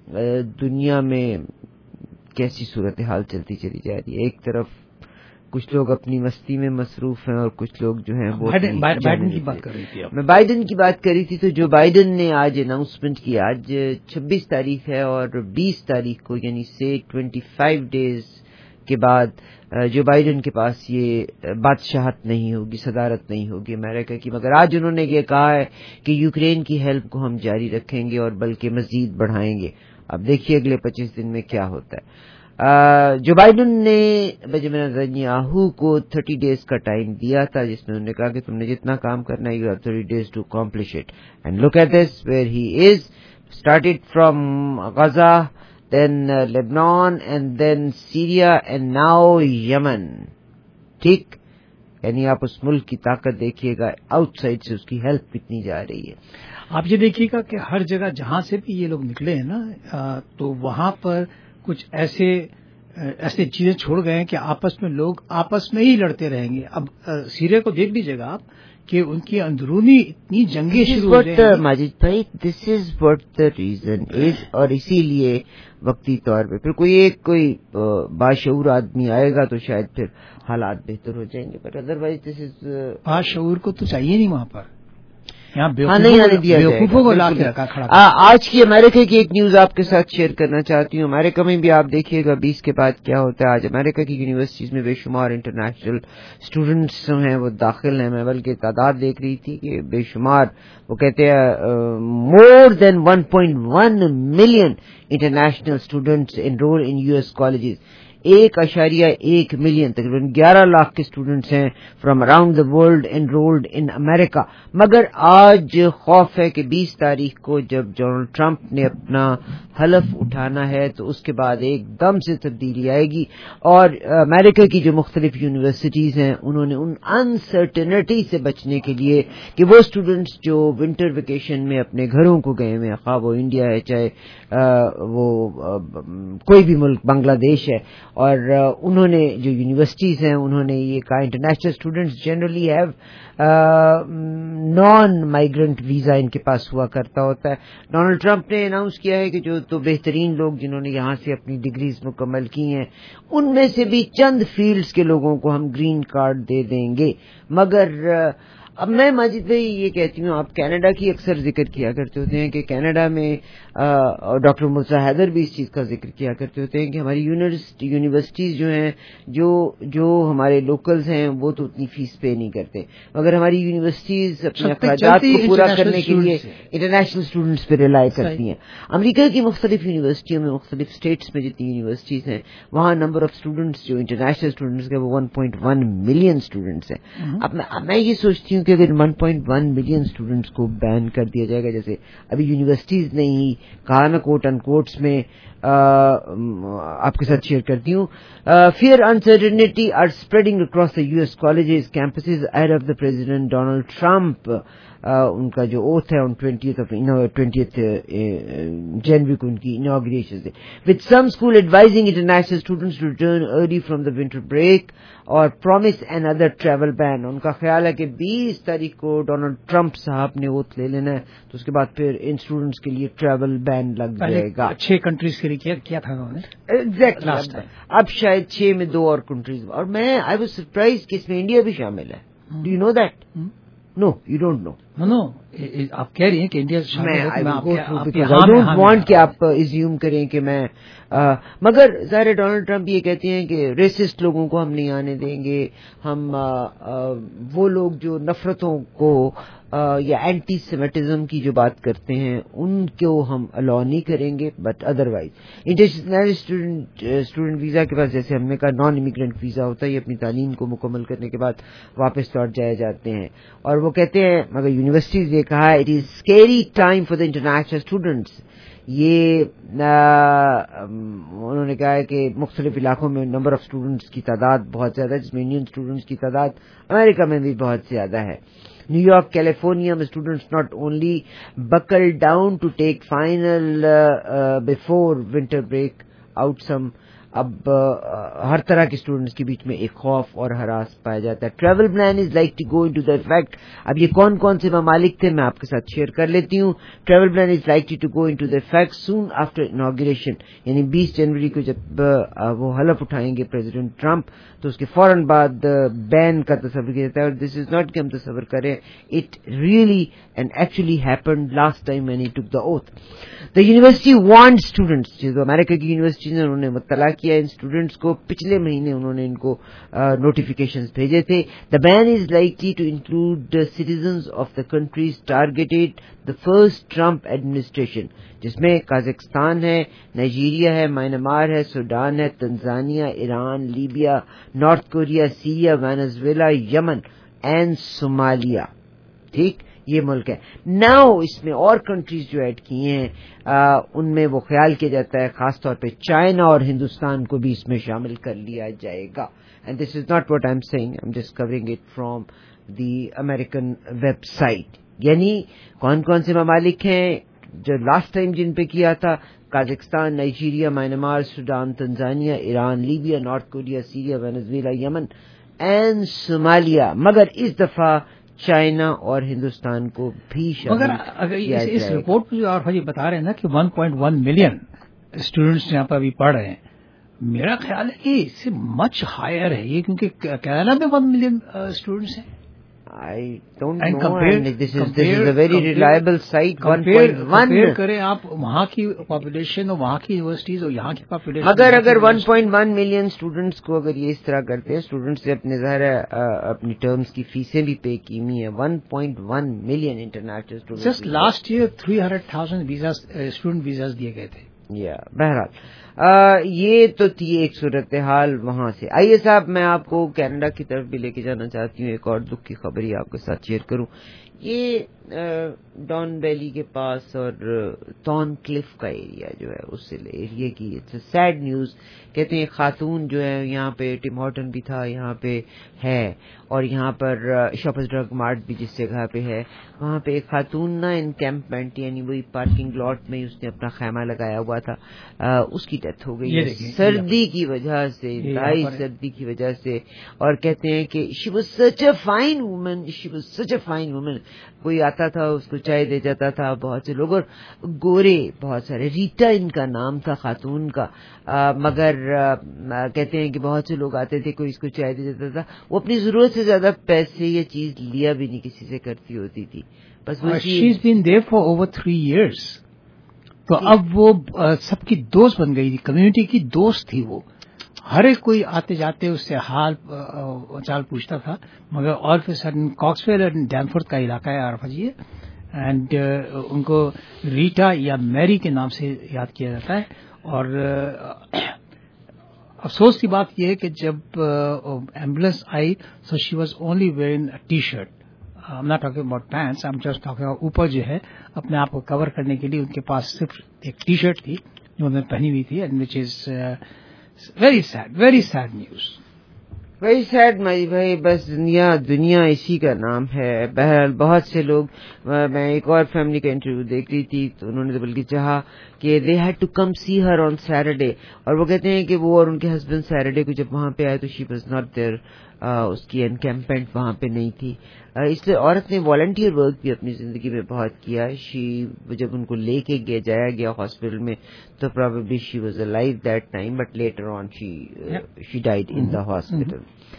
دنیا میں کیسی صورتحال چلتی چلی جا رہی ہے. ایک طرف کچھ لوگ اپنی مستی میں مصروف ہیں اور کچھ لوگ جو ہیں وہ بائیڈن کی بات کر رہی تھی. میں بائیڈن کی بات کر رہی تھی. تو جو بائیڈن نے آج اناؤنسمنٹ کی, آج 26 تاریخ ہے اور 20 تاریخ کو یعنی سے 25 ڈیز کے بعد جو بائیڈن کے پاس یہ بادشاہت نہیں ہوگی, صدارت نہیں ہوگی امریکہ کی, مگر آج انہوں نے یہ کہا ہے کہ یوکرین کی ہیلپ کو ہم جاری رکھیں گے اور بلکہ مزید بڑھائیں گے. اب دیکھیے اگلے 25 دن میں کیا ہوتا ہے. جو بائیڈن نے بنیامین نتنیاہو کو 30 ڈیز کا ٹائم دیا تھا, جس میں انہوں نے کہا کہ تم نے جتنا کام کرنا ہے you have 30 days to accomplish it. And look at this where he is. Started from Gaza, then Lebanon, and then Syria, and now Yemen. ٹھیک, یعنی آپ اس ملک کی طاقت دیکھیے گا, آؤٹ سائڈ سے اس کی ہیلپ کتنی جا رہی ہے. آپ یہ دیکھیے گا کہ ہر جگہ جہاں سے بھی یہ لوگ نکلے ہیں نا, تو وہاں پر کچھ ایسے چیزیں چھوڑ گئے ہیں کہ آپس میں لوگ آپس میں ہی لڑتے رہیں گے. اب سیریا کو دیکھ لیجیے گا آپ کہ ان کی اندرونی اتنی جنگیں شروع ہو گئی. ماجد بھائی, دس is what the reason is, اور اسی لیے وقتی طور پہ پھر کوئی باشعور آدمی آئے گا تو شاید پھر حالات بہتر ہو جائیں گے. بٹ ادروائز دس از, باشعور کو تو چاہیے نہیں وہاں پر, نہیں آنے دیا جائے. آج کی امریکہ کی ایک نیوز آپ کے ساتھ شیئر کرنا چاہتی ہوں. امریکہ میں بھی آپ دیکھیے گا 20 کے بعد کیا ہوتا ہے. آج امریکہ کی یونیورسٹیز میں بے شمار انٹرنیشنل اسٹوڈنٹس جو ہیں وہ داخل ہیں. میں بلکہ تعداد دیکھ رہی تھی کہ بے شمار, وہ کہتے ہیں more than 1.1 million international students enrol in US colleges. 1.1 million, تقریباً 11 لاکھ کے اسٹوڈنٹس ہیں from around the world enrolled in America. مگر آج خوف ہے کہ 20 تاریخ کو جب ڈونلڈ ٹرمپ نے اپنا حلف اٹھانا ہے تو اس کے بعد ایک دم سے تبدیلی آئے گی, اور امریکہ کی جو مختلف یونیورسٹیز ہیں انہوں نے ان انسرٹنٹی سے بچنے کے لیے کہ وہ اسٹوڈنٹس جو ونٹر ویکیشن میں اپنے گھروں کو گئے ہوئے ہیں, خواہ وہ انڈیا ہے چاہے وہ کوئی بھی ملک, بنگلہ دیش ہے, اور انہوں نے جو یونیورسٹیز ہیں انہوں نے یہ کہا international students generally have non migrant visa ان کے پاس ہوا کرتا ہوتا ہے. ڈونلڈ ٹرمپ نے اناؤنس کیا ہے کہ جو تو بہترین لوگ جنہوں نے یہاں سے اپنی ڈگریز مکمل کی ہیں ان میں سے بھی چند فیلڈز کے لوگوں کو ہم گرین کارڈ دے دیں گے. مگر اب میں ماجد بھائی یہ کہتی ہوں, آپ کینیڈا کی اکثر ذکر کیا کرتے ہوتے ہیں کہ کینیڈا میں ڈاکٹر مرزا حیدر بھی اس چیز کا ذکر کیا کرتے ہوتے ہیں کہ ہماری یونیورسٹیز جو ہیں جو ہمارے لوکلز ہیں وہ تو اتنی فیس پے نہیں کرتے, مگر ہماری یونیورسٹیز اپنے اخراجات کو پورا کرنے کے لیے انٹرنیشنل اسٹوڈنٹس پہ ریلائی کرتی ہیں. امریکہ کی مختلف یونیورسٹیوں میں, مختلف اسٹیٹس میں جتنی یونیورسٹیز ہیں وہاں نمبر آف اسٹوڈنٹس جو انٹرنیشنل اسٹوڈنٹس کے وہ 1.1 ملین اسٹوڈنٹس ہیں. اب میں یہ سوچتی ہوں کہ اگر 1.1 ملین اسٹوڈنٹس کو بین کر دیا جائے گا, جیسے ابھی یونیورسٹیز نے ہی کہا نا کوٹ ان کوٹس میں, آپ کے ساتھ شیئر کرتی ہوں, fear uncertainty are spreading across the US colleges campuses ahead of the president Donald Trump. ان کا جو اوتھ ہے 20th جنوری کو ان کی انوگریشن سے, with some school advising international students to return early from the winter break اور promise another travel ban. ان کا خیال ہے کہ 20 تاریخ کو ڈونلڈ ٹرمپ صاحب نے اوتھ لے لینا ہے تو اس کے بعد پھر ان اسٹوڈنٹس کے لیے ٹریول بین لگ جائے گا. 6 کنٹریز کے لیے کیا تھا انہوں نے ایگزیکٹلی, اب شاید 6 میں 2 اور کنٹریز, اور میں آئی واز سرپرائز کہ اس میں انڈیا بھی شامل ہے. Do you know that? No, you don't know. No, آپ کہہ رہی ہیں کہ انڈیا وانٹ کہ آپ ازیوم کریں کہ میں, مگر ظاہر ڈونلڈ ٹرمپ یہ کہتے ہیں کہ ریسسٹ لوگوں کو ہم نہیں آنے دیں گے, ہم وہ لوگ جو نفرتوں کو یا اینٹی سیمیٹزم کی جو بات کرتے ہیں ان کو ہم الاؤ نہیں کریں گے. But otherwise international student visa کے پاس, جیسے ہم نے کہا نان امیگرنٹ ویزا ہوتا ہے, یہ اپنی تعلیم کو مکمل کرنے کے بعد واپس لوٹ جائے جاتے ہیں. اور وہ کہتے ہیں, مگر یونیورسٹیز نے کہا it is scary time for the international students. یہ انہوں نے کہا ہے کہ مختلف علاقوں میں نمبر آف اسٹوڈنٹس کی تعداد بہت زیادہ ہے, جس میں انڈین اسٹوڈنٹس کی تعداد امریکہ میں بھی بہت زیادہ ہے. نیو یارک, کیلیفورنیا میں students not only buckle down to take final before winter break out some اب ہر طرح کے اسٹوڈنٹس کے بیچ میں ایک خوف اور ہراس پایا جاتا ہے. Travel plan is like to go into the effect. اب یہ کون کون سے ممالک تھے میں آپ کے ساتھ شیئر کر لیتی ہوں. Travel plan is like to go into the effect soon after inauguration, یعنی 20 جنوری کو جب وہ حلف اٹھائیں گے پریزیڈنٹ ٹرمپ تو اس کے فوراً بعد بین کا تصور کیا جاتا ہے. اور دس از ناٹ کہ ہم تصور کریں, it really and actually happened last time when he took the oath. The university want students, جو امریکہ کی یونیورسٹیز ہیں انہوں نے مطلع کیا ان اسٹوڈنٹس کو, پچھلے مہینے انہوں نے ان کو نوٹیفیکیشنز بھیجے تھے. The ban is likely to include citizens of the countries targeted the first Trump administration, جس میں قازقستان ہے, نائجیریا ہے, میانمار ہے, سوڈان ہے, Tanzania, Iran, Libya, North Korea, Syria, Venezuela, Yemen and Somalia. ٹھیک, یہ ملک ہے. ناؤ اس میں اور کنٹریز جو ایڈ کیے ہیں ان میں وہ خیال کیا جاتا ہے خاص طور پہ چائنا اور ہندوستان کو بھی اس میں شامل کر لیا جائے گا. And this is not what I am seeing, I am just covering it from the American website. یعنی کون کون سے ممالک ہیں جو لاسٹ ٹائم جن پہ کیا تھا, Kazakhstan, Nigeria, Myanmar, Sudan, Tanzania, Iran, Libya, North Korea, Syria, Venezuela, Yemen and Somalia. مگر اس دفعہ چائنا اور ہندوستان کو بھی شامل کیا جائے. اس رپورٹ میں جو آپ یہ بتا رہے ہیں نا کہ 1.1 ملین اسٹوڈنٹس یہاں پر ابھی پڑھ رہے ہیں, میرا خیال ہے کہ اس سے مچ ہائر ہے یہ, کیونکہ کینیڈا میں 1 ملین اسٹوڈنٹس ہیں. I don't know. This is a very reliable site. 1.1. Compare کریں آپ وہاں کی پاپولیشن اور وہاں کی یونیورسٹیز اور یہاں کی پاپولیشن. اگر 1.1 ملین اسٹوڈنٹس کو اگر یہ اس طرح کرتے ہیں, اسٹوڈنٹس سے اپنے ظاہر ہے اپنی ٹرمز کی فیسیں بھی پے کی ہوئی ہیں. 1.1 million international students. Just last year 300,000 visas student visas دیے گئے تھے. بہرحال یہ تو تھی ایک صورتحال وہاں سے. آئیے صاحب میں آپ کو کینیڈا کی طرف بھی لے کے جانا چاہتی ہوں. ایک اور دکھ کی خبر ہی آپ کے ساتھ شیئر کروں. یہ ڈان ویلی کے پاس اور تون کلف کا ایریا جو ہے اس ایریا کی سیڈ نیوز. کہتے ہیں خاتون جو ہے یہاں پہ ٹم ہارٹن بھی تھا یہاں پہ ہے, اور یہاں پر شاپرز ڈرگ مارٹ بھی جس جگہ پہ ہے وہاں پہ ایک خاتون نا انکیمپمنٹ یعنی وہی پارکنگ لاٹ میں اس نے اپنا خیمہ لگایا ہوا تھا, اس کی ڈیتھ ہو گئی سردی کی وجہ سے, انتہائی سردی کی وجہ سے. اور کہتے ہیں کہ she was such a fine woman, she was such a fine woman. کوئی آتا تھا اس کو چائے دے جاتا تھا, بہت سے لوگ, اور گورے بہت سارے, ریٹا ان کا نام تھا خاتون کا. مگر کہتے ہیں کہ بہت سے لوگ آتے تھے, کوئی اس کو چائے دے جاتا تھا, وہ اپنی ضرورت سے زیادہ پیسے یہ چیز لیا بھی نہیں کسی سے کرتی ہوتی تھی. بس she is been there for over 3 years. تو اب وہ سب کی دوست بن گئی تھی, کمیونٹی کی دوست تھی وہ. ہر ایک کوئی آتے جاتے اس سے حال چال پوچھتا تھا. مگر all of a sudden Coxwell and Danforth کا علاقہ ہے عارفہ جی, اینڈ ان کو ریٹا یا میری کے نام سے یاد کیا جاتا ہے. اور افسوس کی بات یہ ہے کہ جب ایمبولینس آئی so she was only wearing T shirt. I'm not talking about pants, I'm just talking about اوپر جو ہے اپنے آپ کو کور کرنے کے لیے ان کے پاس صرف ایک ٹی شرٹ تھی جو انہوں نے پہنی ہوئی تھی, and which is very sad news. Very sad my بھائی. بس دنیا اسی کا نام ہے. بہرحال بہت سے لوگ, میں ایک اور فیملی کا انٹرویو دیکھ رہی تھی تو انہوں نے تو بلکہ چاہا کہ they had to come see her on Saturday, اور وہ کہتے ہیں کہ وہ اور ان کے ہسبینڈ سیٹرڈے کو جب وہاں پہ آئے تو شی واز ناٹ دیئر, اس کی انکیمپمنٹ وہاں پہ نہیں تھی. اس لیے عورت نے والنٹیئر ورک بھی اپنی زندگی میں بہت کیا. جب ان کو لے کے جایا گیا ہاسپٹل میں تو probably she was alive that time, but later on she died in the hospital.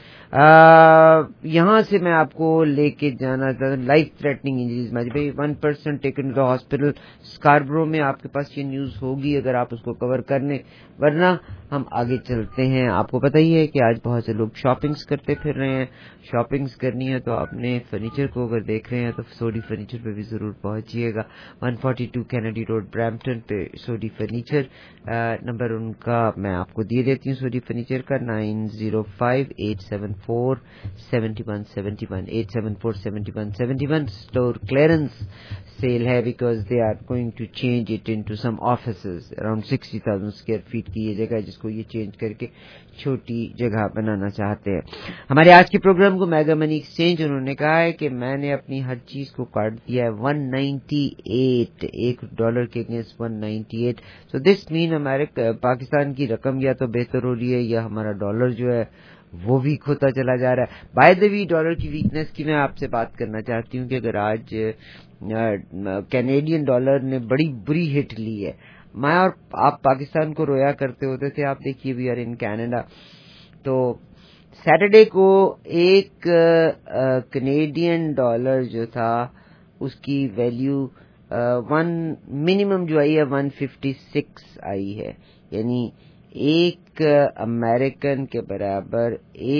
یہاں سے میں آپ کو لے کے جانا چاہتا ہوں لائف تھریٹننگ انجریز. میں بھائی 1% ٹیکن ٹو ہاسپٹل اسکاربرو میں. آپ کے پاس یہ نیوز ہوگی اگر آپ اس کو کور کرنے, ورنہ ہم آگے چلتے ہیں. آپ کو پتہ ہی ہے کہ آج بہت سے لوگ شاپنگز کرتے پھر رہے ہیں. شاپنگز کرنی ہے تو آپ نے فرنیچر کو اگر دیکھ رہے ہیں تو سوڈی فرنیچر پہ بھی ضرور پہنچیے گا. 142 کینیڈی روڈ برامپٹن پہ سوڈی فرنیچر. نمبر ان کا میں آپ کو دے دیتی ہوں سوڈی فرنیچر کا 905874 874-7171, 874-7171. Store clearance sale है because they are going to change it into some offices. Around 60,000 square feet की ये जगह है जिसको ये चेंज करके छोटी जगह बनाना चाहते हैं. हमारे आज के प्रोग्राम को मेगा मनी एक्सचेंज उन्होंने कहा है कि मैंने अपनी हर चीज को काट दिया है 198, $1 के against 198. So this mean Pakistan की रकम या तो बेहतर हो रही है या हमारा डॉलर जो है वो वीक होता चला जा रहा है. बाय द वे डॉलर की वीकनेस की मैं आपसे बात करना चाहती हूँ कि अगर आज कैनेडियन डॉलर ने बड़ी बुरी हिट ली है. मैं और आप पाकिस्तान को रोया करते होते थे. आप देखिए वी आर इन कनाडा. तो सैटरडे को एक कैनेडियन डॉलर जो था उसकी वैल्यू मिनिमम जो आई है 156 आई है. यानी एक अमेरिकन के बराबर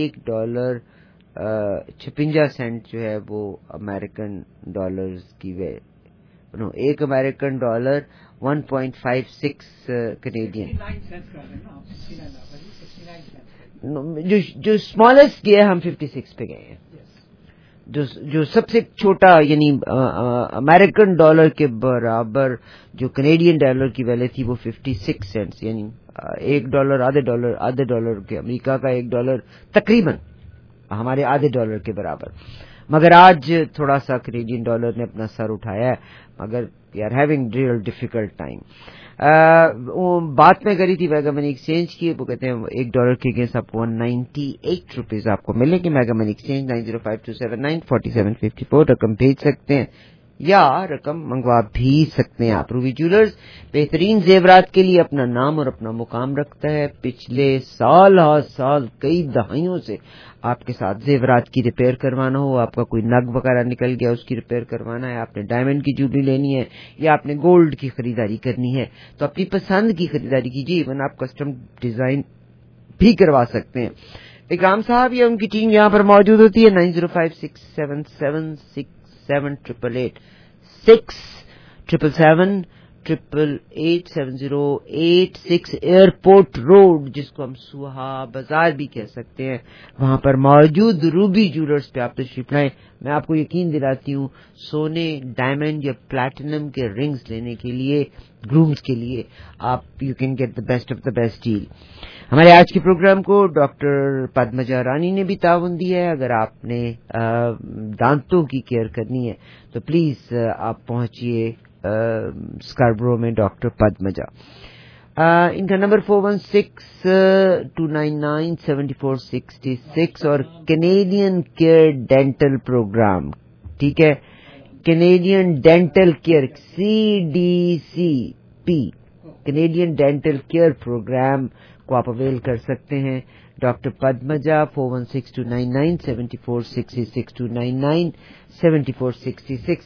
$1.56 जो है वो अमेरिकन डॉलर्स की एक अमेरिकन डॉलर 1.56 कैनेडियन. जो स्मॉलेस्ट गए हम 56 पे गए हैं. जो सबसे छोटा यानी अमेरिकन डॉलर के बराबर जो कैनेडियन डॉलर की वैल्यू थी वो 56 सेंट्स यानी $1 आधे डॉलर के अमेरिका का $1 तकरीबन हमारे आधे डॉलर के बराबर. मगर आज थोड़ा सा कैनेडियन डॉलर ने अपना सर उठाया है. मगर we are having real difficult time. बात में करी थी मेगा मनी एक्सचेंज की. वो कहते हैं $1 के अगेंस्ट आप 198 रुपीज आपको मिलेंगे. मेगा मनी एक्सचेंज 9052794754 रकम भेज सकते हैं या रकम मंगवा भी सकते हैं आप. रूबी ज्वेलर्स बेहतरीन जेवरात के लिए अपना नाम और अपना मुकाम रखता है. पिछले साल कई दहाइयों से आपके साथ जेवरात की रिपेयर करवाना हो, आपका कोई नग वगैरह निकल गया उसकी रिपेयर करवाना है, आपने डायमंड की ज्वेलरी लेनी है या आपने गोल्ड की खरीदारी करनी है तो अपनी पसंद की खरीदारी कीजिए. इवन आप कस्टम डिजाइन भी करवा सकते हैं. इकराम साहब या उनकी टीम यहाँ पर मौजूद होती है. 9056776788 677787086 एयरपोर्ट रोड जिसको हम सुहा बाजार भी कह सकते हैं वहां पर मौजूद रूबी ज्वेलर्स पे आप तशरीफ लाएं. मैं आपको यकीन दिलाती हूँ सोने डायमंड या प्लैटिनम के रिंग्स लेने के लिए ग्रूम्स के लिए आप you can get the best of the best deal. हमारे आज के प्रोग्राम को डॉक्टर पद्मजा रानी ने भी ताउन दिया है. अगर आपने दांतों की केयर करनी है तो प्लीज आप पहुंचिए स्कार्बरो में डॉक्टर पद्मजा. इनका नंबर 416-299-7466 और कैनेडियन केयर डेंटल प्रोग्राम. ठीक है, Canadian dental care CDCP Canadian dental care program को आप अवेल कर सकते हैं. डॉक्टर पद्मजा 416-299-7466 299-7466.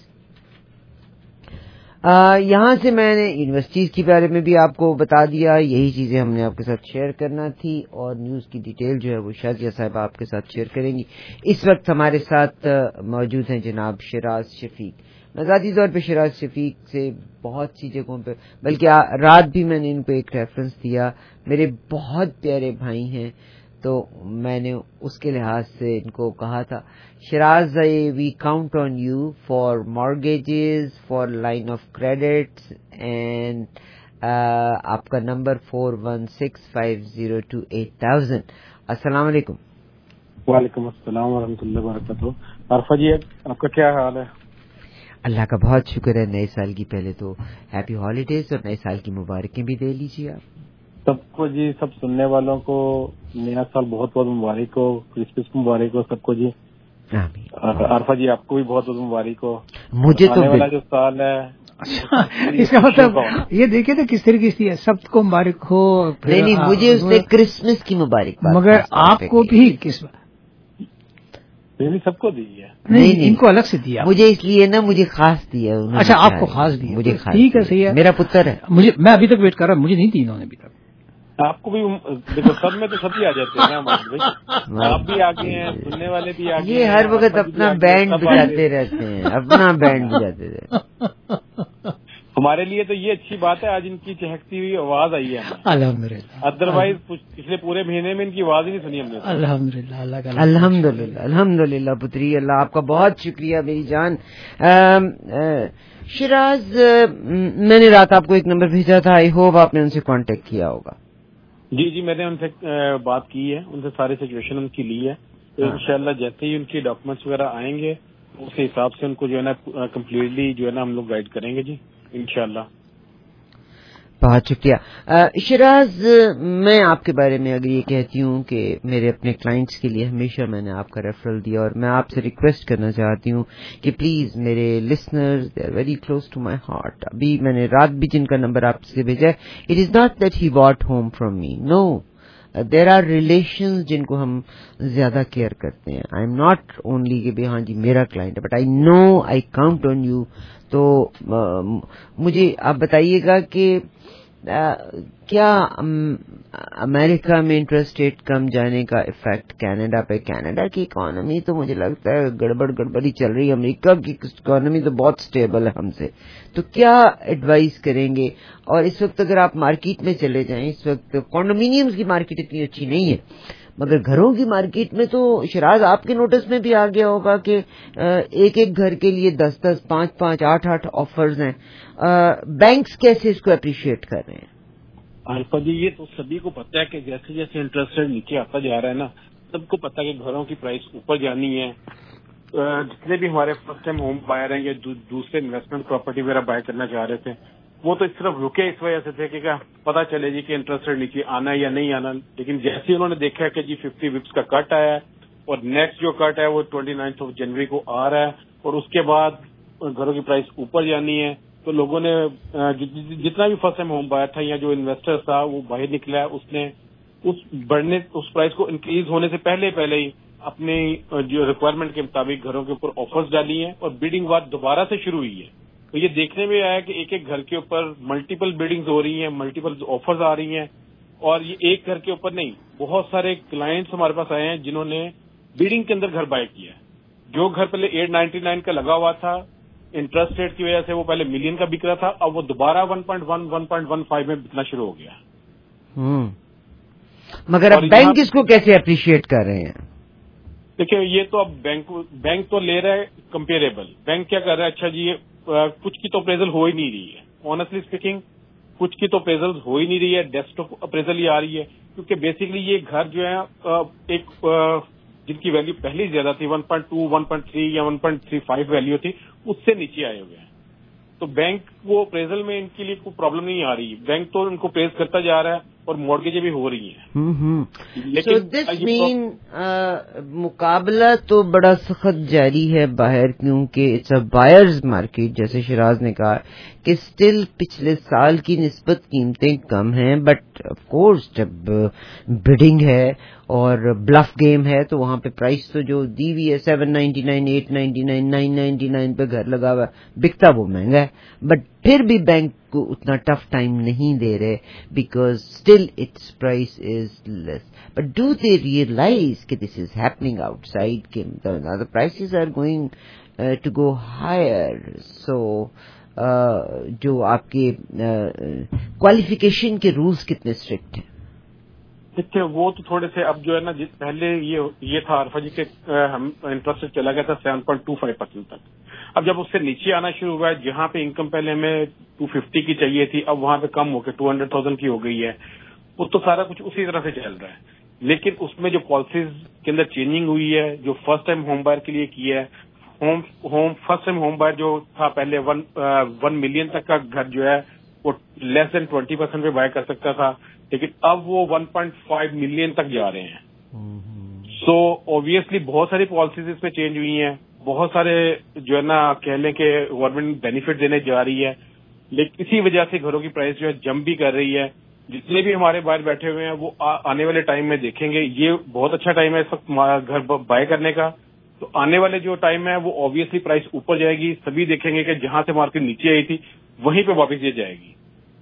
यहाँ से मैंने यूनिवर्सिटीज के बारे में भी आपको बता दिया. यही चीजें हमने आपके साथ शेयर करना थी और न्यूज की डिटेल जो है वो शाजिया साहब आपके साथ शेयर करेंगी. इस वक्त हमारे साथ मौजूद हैं जनाब शिराज शफीक. मैं ज़ाती तौर पे शिराज शफीक से बहुत सी जगहों पे बल्कि रात भी मैंने इनको एक रेफरेंस दिया. मेरे बहुत प्यारे भाई हैं तो मैंने उसके लिहाज से इनको कहा था Shiraz we count on you for mortgages for line of credit and आपका नंबर 4165028000. अस्सलाम वालेकुम. वालेकुम अस्सलाम व रहमतुल्लाहि व बरकातहू. अरफा जी आपका क्या हाल है? अल्लाह का बहुत शुक्र है. नए साल की पहले तो हैप्पी हॉलीडेज और नए साल की मुबारकें भी दे लीजिए आप सबको जी. सब सुनने वालों को नया साल बहुत बहुत मुबारक हो. क्रिसमस मुबारक हो सबको जी. अरफा जी आपको भी बहुत बहुत मुबारक हो. मुझे तो आने वाला जो साल है इसका मतलब ये देखिए तो किस तरीके से सबको मुबारक हो. नहीं मुझे उससे क्रिसमस की मुबारकबाद मगर आपको भी सबको दी है. नहीं इनको अलग से दिया मुझे इसलिए ना मुझे खास दिया. अच्छा आपको खास दिया. मुझे खास ठीक है सही है. मेरा पुत्र है. मैं अभी तक वेट कर रहा हूँ. मुझे नहीं दी इन्होंने अभी तक. आपको भी देखो सब में तो सभी आ जाते हैं ना भाई. आप भी आ गए हैं सुनने वाले भी आ गए. ये हर वक्त अपना बैंड बजाते रहते हैं अपना बैंड बजाते रहते. ہمارے لیے تو یہ اچھی بات ہے، آج ان کی چہکتی ہوئی آواز آئی ہے، الحمدللہ، ادروائز پچھلے پورے مہینے میں ان کی آواز ہی نہیں سنی ہم نے. الحمدللہ، الحمدللہ پتری، اللہ آپ کا بہت شکریہ میری جان. شیراز، میں نے رات آپ کو ایک نمبر بھیجا تھا، آئی ہوپ آپ نے ان سے کانٹیکٹ کیا ہوگا. جی میں نے ان سے بات کی ہے، ان سے ساری سچویشن ان کی لی ہے. تو انشاءاللہ جیسے ہی ان کی ڈاکومنٹس وغیرہ آئیں گے اس حساب سے ان کو جو ہے نا کمپلیٹلی جو ہے نا ہم لوگ گائیڈ کریں گے جی انشاءاللہ. بہت شکریہ. شیراز، میں آپ کے بارے میں اگر یہ کہتی ہوں کہ میرے اپنے کلائنٹس کے لیے ہمیشہ میں نے آپ کا ریفرل دیا، اور میں آپ سے ریکویسٹ کرنا چاہتی ہوں کہ پلیز میرے listeners they are very close to my heart. ابھی میں نے رات بھی جن کا نمبر آپ سے بھیجا ہے، it is not that he what home from me, no, there are relations جن کو ہم زیادہ کیئر کرتے ہیں. آئی ایم ناٹ اونلی کہ ہاں جی میرا کلائنٹ ہے، but I know I count on you. تو مجھے آپ بتائیے گا کہ کیا امریکہ میں انٹرسٹ ریٹ کم جانے کا افیکٹ کینیڈا پہ؟ کینیڈا کی اکانومی تو مجھے لگتا ہے گڑبڑی چل رہی ہے، امریکہ کی اکانومی تو بہت سٹیبل ہے ہم سے. تو کیا ایڈوائز کریں گے؟ اور اس وقت اگر آپ مارکیٹ میں چلے جائیں، اس وقت کنڈومینیمز کی مارکیٹ اتنی اچھی نہیں ہے، مگر گھروں کی مارکیٹ میں تو شیراز آپ کے نوٹس میں بھی آ گیا ہوگا کہ ایک گھر کے لیے 10 5 8 آفرز ہیں. بینکس کیسے اس کو اپریشیٹ کر رہے ہیں؟ الفا جی یہ تو سبھی کو پتہ ہے کہ جیسے جیسے انٹرسٹ ریٹ نیچے آتا جا رہا ہے نا، سب کو پتہ ہے کہ گھروں کی پرائس اوپر جانی ہے. جتنے بھی ہمارے فرسٹ ٹائم ہوم بائر ہیں یا دوسرے انویسٹمنٹ پراپرٹی وغیرہ بائی کرنا چاہ رہے تھے، وہ تو صرف رکے اس وجہ سے تھے کہ کیا پتا چلے جی کہ انٹرسٹ ریٹ نیچے آنا ہے یا نہیں آنا. لیکن جیسے ہی انہوں نے دیکھا کہ جی 50 وپس کا کٹ آیا ہے اور نیکسٹ جو کٹ ہے وہ 29 جنوری کو آ رہا ہے، اور اس کے بعد گھروں کی پرائس اوپر جانی ہے، تو لوگوں نے جتنا بھی فرسٹ ٹائم ہوم بائر تھا یا جو انویسٹر تھا وہ باہر نکلا ہے، اس نے اس پرائس کو انکریز ہونے سے پہلے ہی اپنی جو ریکوائرمنٹ کے مطابق گھروں کے اوپر آفرز ڈالی ہیں، اور بیڈنگ وار دوبارہ سے شروع ہوئی ہے. تو یہ دیکھنے میں آیا کہ ایک گھر کے اوپر ملٹیپل بیڈنگز ہو رہی ہیں، ملٹیپل آفرز آ رہی ہیں، اور یہ ایک گھر کے اوپر نہیں، بہت سارے کلائنٹس ہمارے پاس آئے ہیں جنہوں نے بیڈنگ کے اندر گھر بائی کیا ہے. جو گھر پہلے 899 کا لگا ہوا تھا، انٹرسٹ ریٹ کی وجہ سے وہ پہلے ملین کا بک رہا تھا، اب وہ دوبارہ 1.1 1.15 میں بکنا شروع ہو گیا. مگر اب بینک اس کو کیسے اپریشیٹ کر رہے ہیں؟ دیکھیں یہ تو اب بینک تو لے رہا ہے کمپیریبل. بینک کیا کر رہا ہے، اچھا جی کچھ کی تو اپریزل ہو ہی نہیں رہی ہے، آنیسٹلی اسپیکنگ کچھ کی تو اپریزل ہو ہی نہیں رہی ہے، ڈیسک ٹاپ اپریزل ہی آ رہی ہے، کیونکہ بیسکلی یہ گھر جو ہے ایک جن کی ویلیو پہلے زیادہ تھی 1.2 1.3 یا 1.35 ویلیو تھی، اس سے نیچے آئے ہوئے ہیں. تو بینک وہ اپریزل میں ان کے لیے کوئی پرابلم نہیں آ رہی، بینک تو ان کو پریز کرتا جا رہا ہے اور مارگیجیں بھی ہو رہی ہیں. لیکن مقابلہ تو بڑا سخت جاری ہے باہر، کیونکہ اٹس اے بائرز مارکیٹ، جیسے شیراز نے کہا کہ اسٹل پچھلے سال کی نسبت قیمتیں کم ہیں، بٹ آف کورس جب بڈنگ ہے اور بلف گیم ہے تو وہاں پہ پرائس تو جو دی ہوئی ہے 799 899 999 پہ گھر لگا ہوا بکتا وہ مہنگا ہے. بٹ پھر بھی بینک کو اتنا ٹف ٹائم نہیں دے رہے because still it's price is less. But do they realize کہ this is happening outside کہ the prices are going to go higher. So جو آپ کے کوالیفیکیشن کے رولز کتنے اسٹرکٹ ہیں؟ دیکھیے وہ تو تھوڑے سے اب جو ہے نا پہلے یہ تھا عرفہ جی کہ ہم انٹرسٹ چلا گیا تھا 7.25% تک. اب جب اس سے نیچے آنا شروع ہوا ہے، جہاں پہ انکم پہلے ہمیں 250 کی چاہیے تھی، اب وہاں پہ کم ہو کے 200,000 کی ہو گئی ہے. وہ تو سارا کچھ اسی طرح سے چل رہا ہے. لیکن اس میں جو پالیسیز کے اندر چینجنگ ہوئی ہے، جو فرسٹ ٹائم ہوم بائر کے لیے کی ہے، فرسٹ ٹائم ہوم بائر جو تھا پہلے 1 ملین تک کا گھر جو ہے وہ لیس دین 20% پہ بائی کر سکتا تھا، لیکن اب وہ 1.5 ملین تک جا رہے ہیں. سو اوبیسلی بہت ساری پالیسیز اس میں چینج ہوئی ہیں، بہت سارے جو ہے نا کہہ لیں کہ گورنمنٹ بینیفٹ دینے جا رہی ہے، لیکن اسی وجہ سے گھروں کی پرائس جو ہے جمپ بھی کر رہی ہے. جتنے بھی ہمارے باہر بیٹھے ہوئے ہیں وہ آنے والے ٹائم میں دیکھیں گے، یہ بہت اچھا ٹائم ہے اس وقت گھر بائی کرنے کا. تو آنے والے جو ٹائم ہے وہ اوبیسلی پرائس اوپر جائے گی. سبھی دیکھیں گے کہ جہاں سے مارکیٹ نیچے آئی تھی وہیں پہ واپس یہ جائے گی.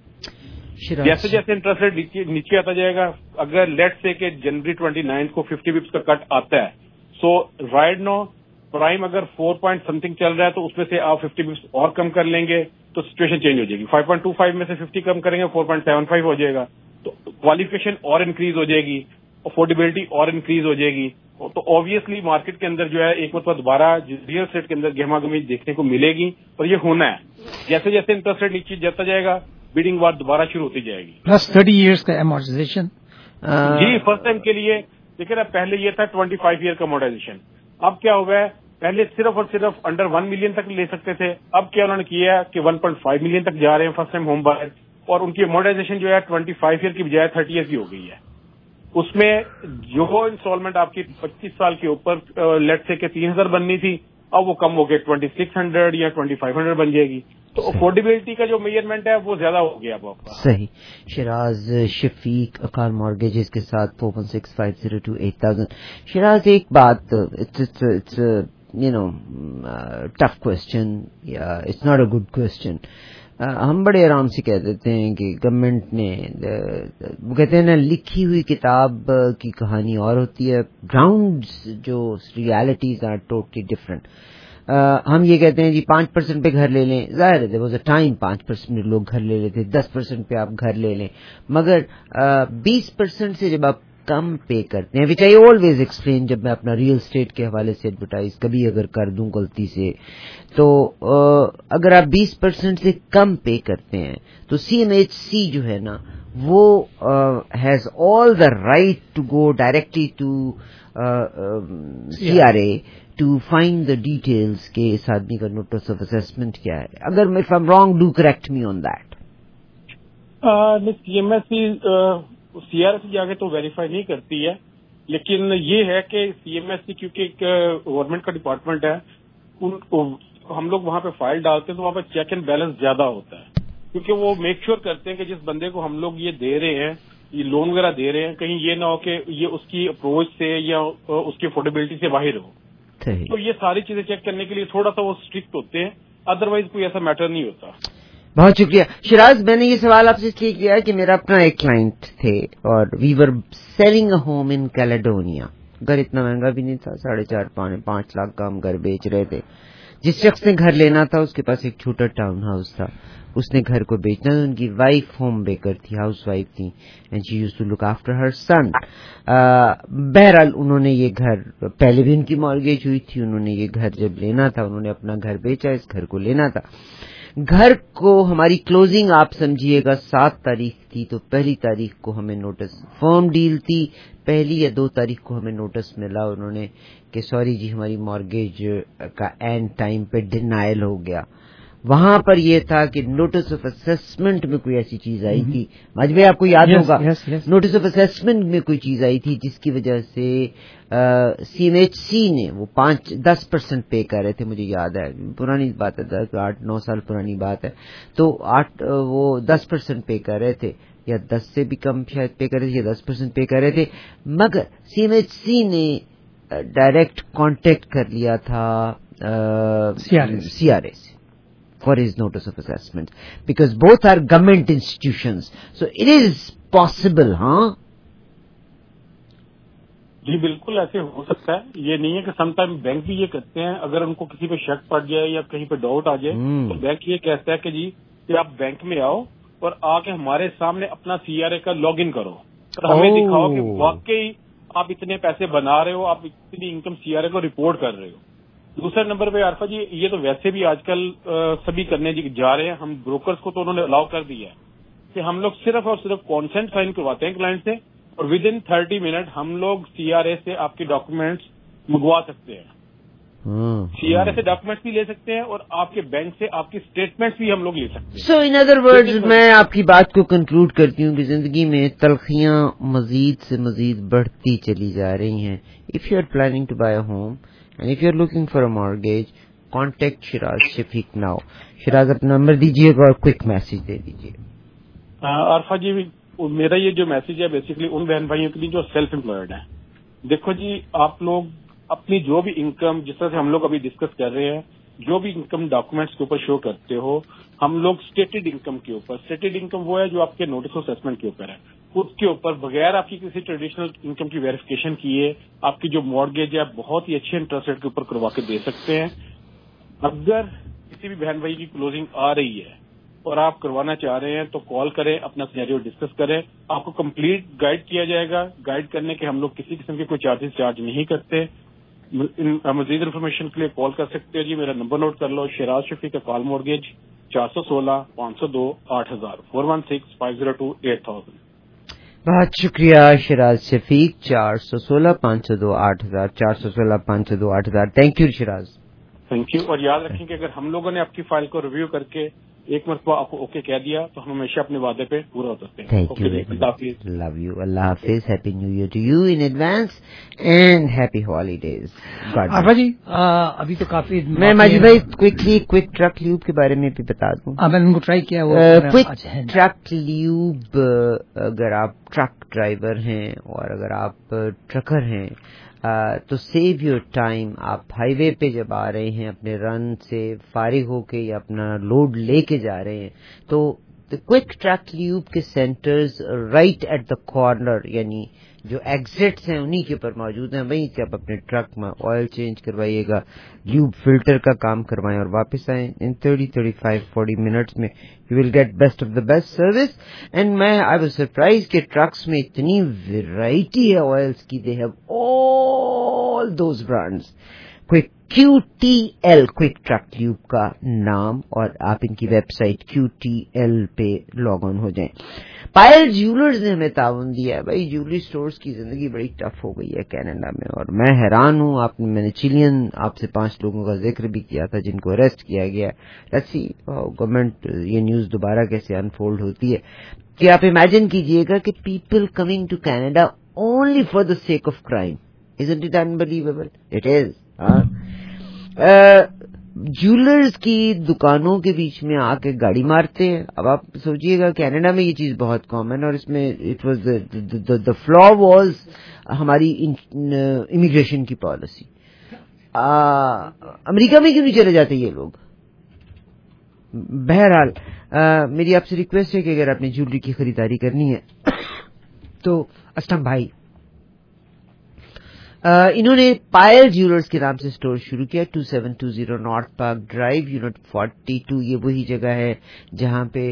جیسے جیسے انٹرسٹ ریٹ نیچے آتا جائے گا، اگر لیٹ سے کہ جنوری 29 کو 50 وپس کا کٹ آتا ہے، سو رائٹ نو پرائم اگر 4 پوائنٹ سم تھنگ چل رہا ہے تو اس میں سے آپ 50 وپس اور کم کر لیں گے. तो सिचुएशन चेंज हो जाएगी। 5.25 में से 50 कम करेंगे 4.75 हो जाएगा, तो क्वालिफिकेशन और इंक्रीज हो जाएगी, अफोर्डेबिलिटी और इंक्रीज हो जाएगी। तो ऑब्वियसली मार्केट के अंदर जो है एक मतलब दोबारा रियल एस्टेट के अंदर गहमागहमी देखने को मिलेगी, और ये होना है। जैसे जैसे इंटरेस्ट रेट नीचे जाता जाएगा बिडिंग वार दोबारा शुरू होती जाएगी। प्लस 30 इयर्स का अमोर्टाइजेशन जी फर्स्ट टाइम के लिए। देखिए ना, पहले ये था 25 ईयर का अमोर्टाइजेशन, अब क्या हो गया है, पहले सिर्फ और सिर्फ अंडर 1 मिलियन तक ले सकते थे, अब क्या उन्होंने किया है कि 1.5 मिलियन तक जा रहे हैं फर्स्ट टाइम होम बायर, और उनकी अमोर्टाइजेशन जो है 25 ईयर की बजाय 30 ईयर की हो गई है। उसमें जो इंस्टॉलमेंट आपकी 25 साल के ऊपर लेट से के 3,000 बननी थी, अब वो कम हो गए 2600 या 2500 बन जाएगी। तो अफोर्डेबिलिटी का जो मेजरमेंट है वो ज्यादा हो गया अब आपका। सही। शिराज शफीक अकाल मॉर्गेजेस के साथ 4165028,000। शिराज एक बात, it's you know tough question, या it's not a good question. हम बड़े आराम से कह देते हैं कि गवर्नमेंट ने, वो कहते हैं ना, लिखी हुई किताब की कहानी और होती है, ग्राउंड जो रियलिटीज आर टोटली डिफरेंट। हम ये कहते हैं जी 5% पे घर ले लें, जाहिर है देयर वाज अ टाइम 5% में लोग घर ले लेते, 10% पे आप घर ले लें, मगर 20% से जब आप कम पे करते हैं, विच आई ऑलवेज एक्सप्लेन जब मैं अपना रियल स्टेट के हवाले से एडवर्टाइज कभी अगर कर दूं गलती से, तो अगर आप 20% से कम पे करते हैं तो CMHC जो है ना वो has all the right to go directly to CRA to find the details के इस आदमी का नोटिस ऑफ असेसमेंट क्या है। अगर if I am wrong do correct me on that. CMHC CRA जाके तो वेरीफाई नहीं करती है, लेकिन ये है कि CMHC क्योंकि एक गवर्नमेंट का डिपार्टमेंट है, उनको हम लोग वहाँ पे फाइल डालते हैं तो वहाँ पे चेक एंड बैलेंस ज्यादा होता है, क्योंकि वो मेक श्योर करते हैं कि जिस बंदे को हम लोग ये दे रहे हैं, ये लोन वगैरह दे रहे हैं, कहीं ये ना हो कि ये उसकी अप्रोच से या उसकी अफोर्डेबिलिटी से बाहर हो। तो ये सारी चीजें चेक करने के लिए थोड़ा सा वो स्ट्रिक्ट होते हैं, अदरवाइज कोई ऐसा मैटर नहीं होता। बहुत शुक्रिया शिराज। मैंने ये सवाल आपसे इसलिए किया कि मेरा अपना एक क्लाइंट थे और we were selling a home in Caledonia. घर इतना महंगा भी नहीं था, 4.5-5 लाख का हम घर बेच रहे थे। जिस शख्स ने घर लेना था उसके पास एक छोटा टाउन हाउस था, उसने घर को बेचना था। उनकी वाइफ होम बेकर थी, हाउस वाइफ थी, and she used to look after her son. बहरहाल उन्होंने ये घर, पहले भी उनकी मॉर्गेज हुई थी, उन्होंने ये घर जब लेना था उन्होंने अपना घर बेचा, इस घर को लेना था। घर को हमारी क्लोजिंग आप समझिएगा 7 तारीख थी, तो 1 तारीख को हमें नोटिस, फर्म डील थी, 1 या 2 तारीख को हमें नोटिस मिला उन्होंने कि सॉरी जी हमारी मॉर्गेज का एंड टाइम पे डिनायल हो गया। वहां पर यह था कि नोटिस ऑफ असेसमेंट में कोई ऐसी चीज आई थी, माजिद भाई आपको याद होगा, नोटिस ऑफ असेसमेंट में कोई चीज आई थी जिसकी वजह से CMHC ने वो 5-10% पे कर रहे थे, मुझे याद है, पुरानी बात है, 8-9 साल पुरानी बात है, तो वो 10% पे कर रहे थे, या 10 से भी कम शायद पे कर रहे थे, या 10% पे कर रहे थे, मगर CMHC ने डायरेक्ट कांटेक्ट कर लिया था CRA से for his notice of assessment, because both are government institutions, so it is possible, हाँ जी बिल्कुल ऐसे हो सकता है। ये नहीं है कि समटाइम बैंक भी ये करते हैं, अगर उनको किसी पे शक पड़ जाए या कहीं पे डाउट आ जाए तो बैंक ये कहता है कि जी कि आप बैंक में आओ और आके हमारे सामने अपना CRA का लॉग इन करो और हमें दिखाओ कि वाकई आप इतने पैसे बना रहे हो, आप इतनी इनकम CRA को रिपोर्ट कर रहे हो। दूसरे नंबर पे आरफा जी, ये तो वैसे भी आजकल सभी करने जा रहे हैं, हम ब्रोकर्स को तो उन्होंने अलाउ कर दिया है कि हम लोग सिर्फ और सिर्फ कॉन्सेंट साइन करवाते हैं क्लाइंट से, और विद इन 30 मिनट हम लोग CRA से आपके डॉक्यूमेंट्स मंगवा सकते हैं। CRA से डॉक्यूमेंट्स भी ले सकते हैं और आपके बैंक से आपकी स्टेटमेंट्स भी हम लोग ले सकते हैं। सो इन अदर वर्ड्स मैं आपकी बात को कंक्लूड करती हूँ कि जिंदगी में तलखियां मजीद से मजीद बढ़ती चली जा रही हैं। If you are planning to buy a home and if you're looking for a mortgage, contact Shiraz Shafiq now. Shiraz अपना नंबर दीजिएगा और क्विक मैसेज दे दीजिए। आरफा जी, मेरा ये जो मैसेज है बेसिकली उन बहन भाइयों के लिए जो सेल्फ एम्प्लॉयड हैं। देखो जी, आप लोग अपनी जो भी इनकम, जिस तरह से हम लोग अभी डिस्कस कर रहे हैं, जो भी इनकम डॉक्यूमेंट्स के ऊपर शो करते हो, हम लोग स्टेटेड इनकम के ऊपर, स्टेटेड इनकम वो है जो आपके नोटिस ऑफ असेसमेंट के ऊपर है, उसके ऊपर बगैर आपकी किसी ट्रेडिशनल इनकम की वेरिफिकेशन किए आपकी जो मॉर्गेज है बहुत ही अच्छे इंटरेस्ट रेट के ऊपर करवा के दे सकते हैं। अगर किसी भी बहन भाई की क्लोजिंग आ रही है اور آپ کروانا چاہ رہے ہیں تو کال کریں, اپنا سینیریو ڈسکس کریں. آپ کو کمپلیٹ گائیڈ کیا جائے گا. گائیڈ کرنے کے ہم لوگ کسی قسم کے کوئی چارج نہیں کرتے. مزید انفارمیشن کے لیے کال کر سکتے ہیں جی. میرا نمبر نوٹ کر لو, شیراز شفیق کا کال مورگیج 416-502-8000 416-502-8000. بہت شکریہ Shiraz Shafiq. 416-502-8000 416-502-8000. Thank you Shiraz. Thank you. اور یاد رکھیں کہ اگر ہم لوگوں نے آپ کی فائل کو ریویو کر کے ایک مرتبہ آپ کو اوکے کہہ دیا تو ہم ہمیشہ اپنے وعدے پہ پورا اترتے ہیں. Thank you, love you. اللہ حافظ. Happy new year to you in advance and happy holidays. Irfa ji ابھی تو کافی میں ماجد بھائی کوئک ٹرک لیوب کے بارے میں بھی بتا دوں. میں نے ان کو ٹرائی کیا. کوئک ٹرک لیوب, اگر آپ ٹرک ڈرائیور ہیں اور اگر آپ ٹرکر ہیں تو سیو یور ٹائم. آپ ہائی وے پہ جب آ رہے ہیں اپنے رن سے فارغ ہو کے یا اپنا لوڈ لے کے جا رہے ہیں تو کوئک ٹرک لیوب کے centres right at the corner, یعنی جو ایگزٹس ہیں انہی کے اوپر موجود ہیں. وہیں سے آپ اپنے ٹرک میں آئل چینج کروائیے گا, لیوب فلٹر کا کام کروائیں اور واپس آئیں. ان 30-35-40 منٹس میں you will get best of the best service. And I was surprise کہ ٹرکس میں اتنی ویرائٹی ہے آئلس کی. They have all those brands. QTL quick truck lube کا نام, اور آپ ان کی ویب سائٹ QTL پہ لاگ آن ہو جائیں. پائل جیولرز نے ہمیں تعاون دیا ہے. بھائی جیولری سٹورز کی زندگی بڑی ٹف ہو گئی ہے کینیڈا میں, اور میں حیران ہوں. میں نے چیلین آپ سے 5 لوگوں کا ذکر بھی کیا تھا جن کو اریسٹ کیا گیا. لیٹس سی گورنمنٹ یہ نیوز دوبارہ کیسے انفولڈ ہوتی ہے. کہ آپ امیجن کیجئے گا کہ people coming to Canada only for the sake of crime. Isn't it unbelievable? It is. Jewellers کی دکانوں کے بیچ میں آ کے گاڑی مارتے ہیں. اب آپ سوچئے گا کینیڈا میں یہ چیز بہت کامن, اور اس میں اٹ واز دا فلا واز ہماری امیگریشن کی پالیسی. امریکہ میں کیوں نہیں چلے جاتے یہ لوگ؟ بہرحال میری آپ سے ریکویسٹ ہے کہ اگر آپ نے جیولری کی خریداری کرنی ہے تو اسلم بھائی انہوں نے پائل جیولرز کے نام سے سٹور شروع کیا. 2720 نارتھ پارک ڈرائیو, یونٹ 42. یہ وہی جگہ ہے جہاں پہ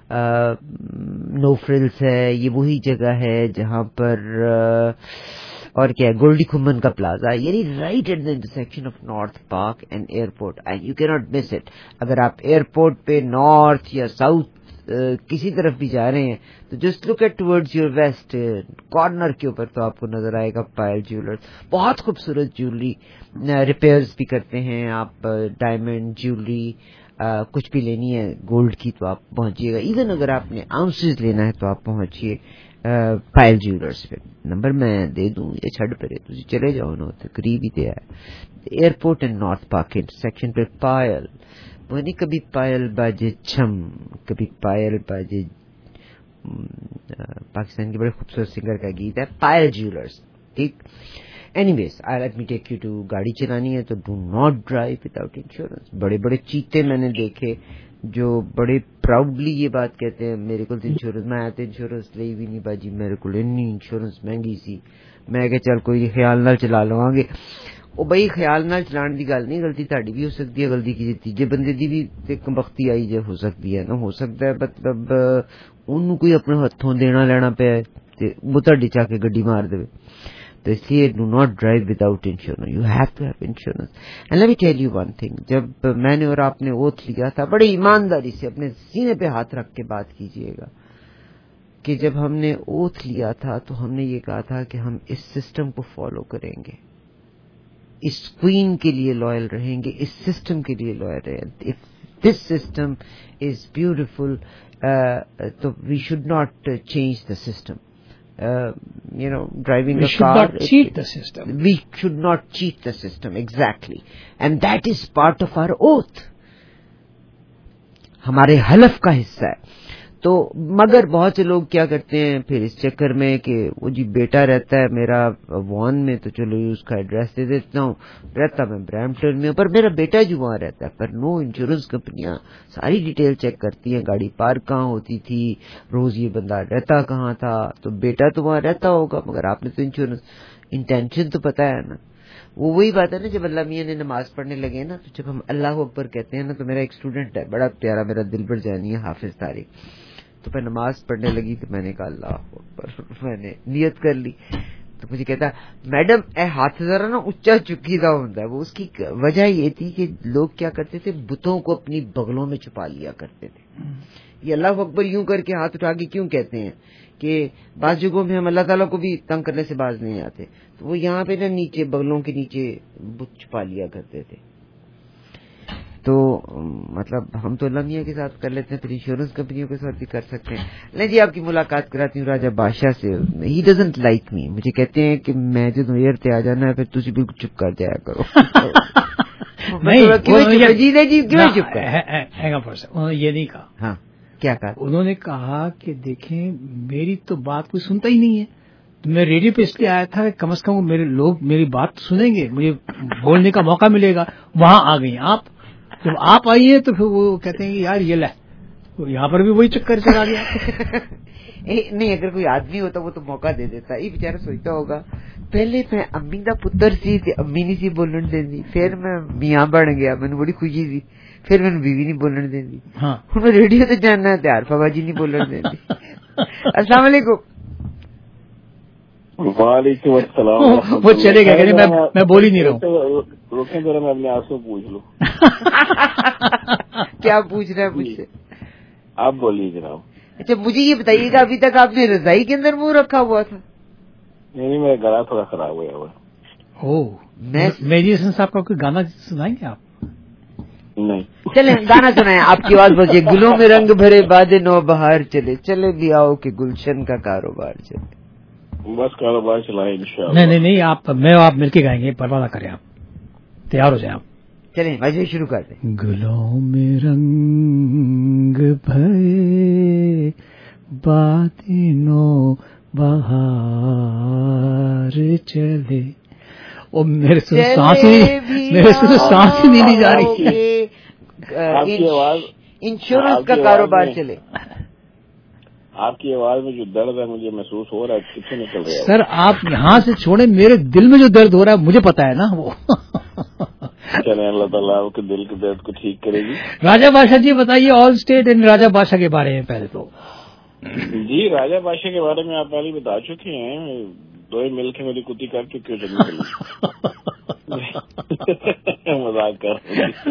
نو فرلز ہے. یہ وہی جگہ ہے جہاں پر اور کیا ہے, گولڈی کھمن کا پلازا, یعنی right at the intersection of north park and airport. And you can not miss it. اگر آپ ایئرپورٹ پہ نارتھ یا ساؤتھ کسی طرف بھی جا رہے ہیں تو just look at towards your west corner کے اوپر تو آپ کو نظر آئے گا پائل جیولرز. بہت خوبصورت جیولری ریپیئرز بھی کرتے ہیں. آپ ڈائمنڈ جیولری کچھ بھی لینی ہے گولڈ کی تو آپ پہنچیے گا. ایون اگر آپ نے آؤنسز لینا ہے تو آپ پہنچیے پائل جیولرز پہ. نمبر میں دے دوں یا چھڑ پہ تھی چلے جاؤ نا, قریب ہی دیا ہے. Airport and north park intersection پہ پائل. وہ نہیں کبھی پائل باجے چھم, کبھی پائل باجے, پاکستان کے بڑے خوبصورت سنگر کا گیت ہے پائل جیولرز. ٹھیک. Anyways I let me take you too. گاڑی چلانی ہے تو do not drive without insurance. بڑے بڑے چیتے میں نے دیکھے جو بڑے پراؤڈلی یہ بات کہتے ہیں میرے کو انشورنس, میں آتے انشورنس لئی بھی نہیں باجی, میرے کو انی انشورنس مہنگی سی. میں کہ چل کوئی خیال نہ چلا لواں گے. وہ بھائی خیال نہ چلان دی گل نہیں, غلطی تہاڈی بھی ہو سکتی ہے, غلطی کسی تیجے بندے دی بھی کمبختی آئی جے ہو سکتی ہے نا, ہو سکتا ہے مطلب انہوں کوئی اپنے ہاتھوں دینا لینا پیا تے وہ تہاڈی چا کے گڈی مار دے. تو اس لیے do not drive without insurance, you have to have insurance. And let me tell you one thing, جب میں نے اور آپ نے اوتھ لیا تھا, بڑی ایمانداری سے اپنے سینے پہ ہاتھ رکھ کے بات کیجیے گا کہ جب ہم نے اوتھ لیا تھا تو ہم نے یہ کہا تھا کہ ہم اس سسٹم کو فالو کریں گے, اس کوئین کے لیے لوئل رہیں گے, اس سسٹم کے لیے لوئل رہیں گے. If this system is beautiful تو we should not change the system. Driving a car. We should not cheat the system. We should not cheat the system, exactly. And that is part of our oath. ہمارے حلف کا حصہ ہے. تو مگر بہت سے لوگ کیا کرتے ہیں پھر اس چکر میں کہ وہ جی بیٹا رہتا ہے میرا وان میں تو چلو اس کا ایڈریس دے دیتا ہوں, رہتا میں برامپٹن میں ہوں پر میرا بیٹا جو وہاں رہتا ہے, پر نو انشورنس کمپنیاں ساری ڈیٹیل چیک کرتی ہیں, گاڑی پارک کہاں ہوتی تھی, روز یہ بندہ رہتا کہاں تھا, تو بیٹا تو وہاں رہتا ہوگا مگر آپ نے تو انشورنس انٹینشن تو پتا ہے نا. وہ وہی بات ہے نا، جب اللہ میاں نے نماز پڑھنے لگے نا، تو جب ہم اللہ اکبر کہتے ہیں نا، تو میرا ایک اسٹوڈنٹ ہے بڑا پیارا، میرا دل بر جانی ہے، حافظ طارق، تو میں نماز پڑھنے لگی تو میں نے کہا اللہ اکبر، میں نے نیت کر لی، تو مجھے کہتا میڈم اے ہاتھ ذرا نا اونچا چکیدہ ہوتا ہے. وہ اس کی وجہ یہ تھی کہ لوگ کیا کرتے تھے، بتوں کو اپنی بغلوں میں چھپا لیا کرتے تھے. یہ اللہ اکبر یوں کر کے ہاتھ اٹھا کے کیوں کہتے ہیں کہ بعض جگہوں میں ہم اللہ تعالیٰ کو بھی تنگ کرنے سے باز نہیں آتے، تو وہ یہاں پہ نا نیچے بغلوں کے نیچے بت چھپا لیا کرتے تھے. تو مطلب ہم تو اللہ میاں کے ساتھ کر لیتے ہیں، پھر انشورنس کمپنیوں کے ساتھ بھی کر سکتے ہیں. نہیں جی، آپ کی ملاقات کراتی ہوں راجہ بادشاہ سے. ہی ڈزنٹ لائک می، مجھے کہتے ہیں کہ میں جب ایئر تے آ جانا ہے پھر تسی بالکل چپ کر جایا کرو. یہ نہیں کہا. ہاں کیا کہا؟ انہوں نے کہا کہ دیکھیں میری تو بات کوئی سنتا ہی نہیں ہے، میں ریڈیو پہ اس لیے آیا تھا کہ کم از کم میرے لوگ میری بات سنیں گے، مجھے بولنے کا موقع ملے گا. وہاں آ گئی آپ، جب آپ آئی ہیں تو پھر وہ کہتے ہیں کہ یار یہ لے، یہاں پر بھی وہی چکر چلا گیا. نہیں، اگر کوئی آدمی ہوتا وہ تو موقع دے دیتا. یہ بیچارہ سوچتا ہوگا پہلے میں امی دا پتر سی تے امی نہیں سی بولن دیندی، پھر میں میاں بن گیا، میں بڑی خوشی سی، پھر میں بیوی نہیں بولن دیندی، ہوں میں ریڈیو تے جانا ہے تے عارفہ باجی نہیں بولن دیندی. السلام علیکم. وعلیکم السلام. وہ چلے گا کہ میں بول ہی نہیں رہا ہوں. روکیں ذرا، میں اپنے آپ سے پوچھ لوں. کیا پوچھ رہا ہے مجھ سے؟ آپ بولیے جناب. اچھا مجھے یہ بتائیے گا، ابھی تک آپ نے رضائی کے اندر منہ رکھا ہوا تھا؟ نہیں، میرا گلا تھوڑا خراب ہوا ہوا. میری صاحب کا کوئی گانا سنائیں گے آپ؟ نہیں. چلیں گانا سنائیں، آپ کی آواز بچے. گلوں میں رنگ بھرے باد نو بہار چلے، چلے بھی آؤ کہ گلشن کا کاروبار چلے. بس کاروبار چلائے انشاءاللہ. نہیں، آپ مل کے گائیں گے، پرواہ نہ کریں، آپ تیار ہو جائیں. آپ چلیں ویسے شروع کر دیں. گلوں میں رنگ بھرے باد نو بہار چلے. وہ میرے سے سانس ہی نہیں لی جا رہی. انشورنس کا کاروبار چلے. آپ کی آواز میں جو درد ہے مجھے محسوس ہو رہا ہے، کتنے نکل رہا ہے. سر آپ یہاں سے چھوڑیں، میرے دل میں جو درد ہو رہا ہے مجھے پتا ہے نا. وہ چلیں اللہ تعالیٰ آپ کے دل کے درد کو ٹھیک کرے گی. راجہ بادشاہ جی بتائیے آل اسٹیٹ اینڈ راجہ بادشاہ کے بارے میں. پہلے تو جی راجہ بادشاہ کے بارے میں آپ پہلے بتا چکے ہیں، دو مل کے میری کتی کر کے کیوں چلی. مذاق کر.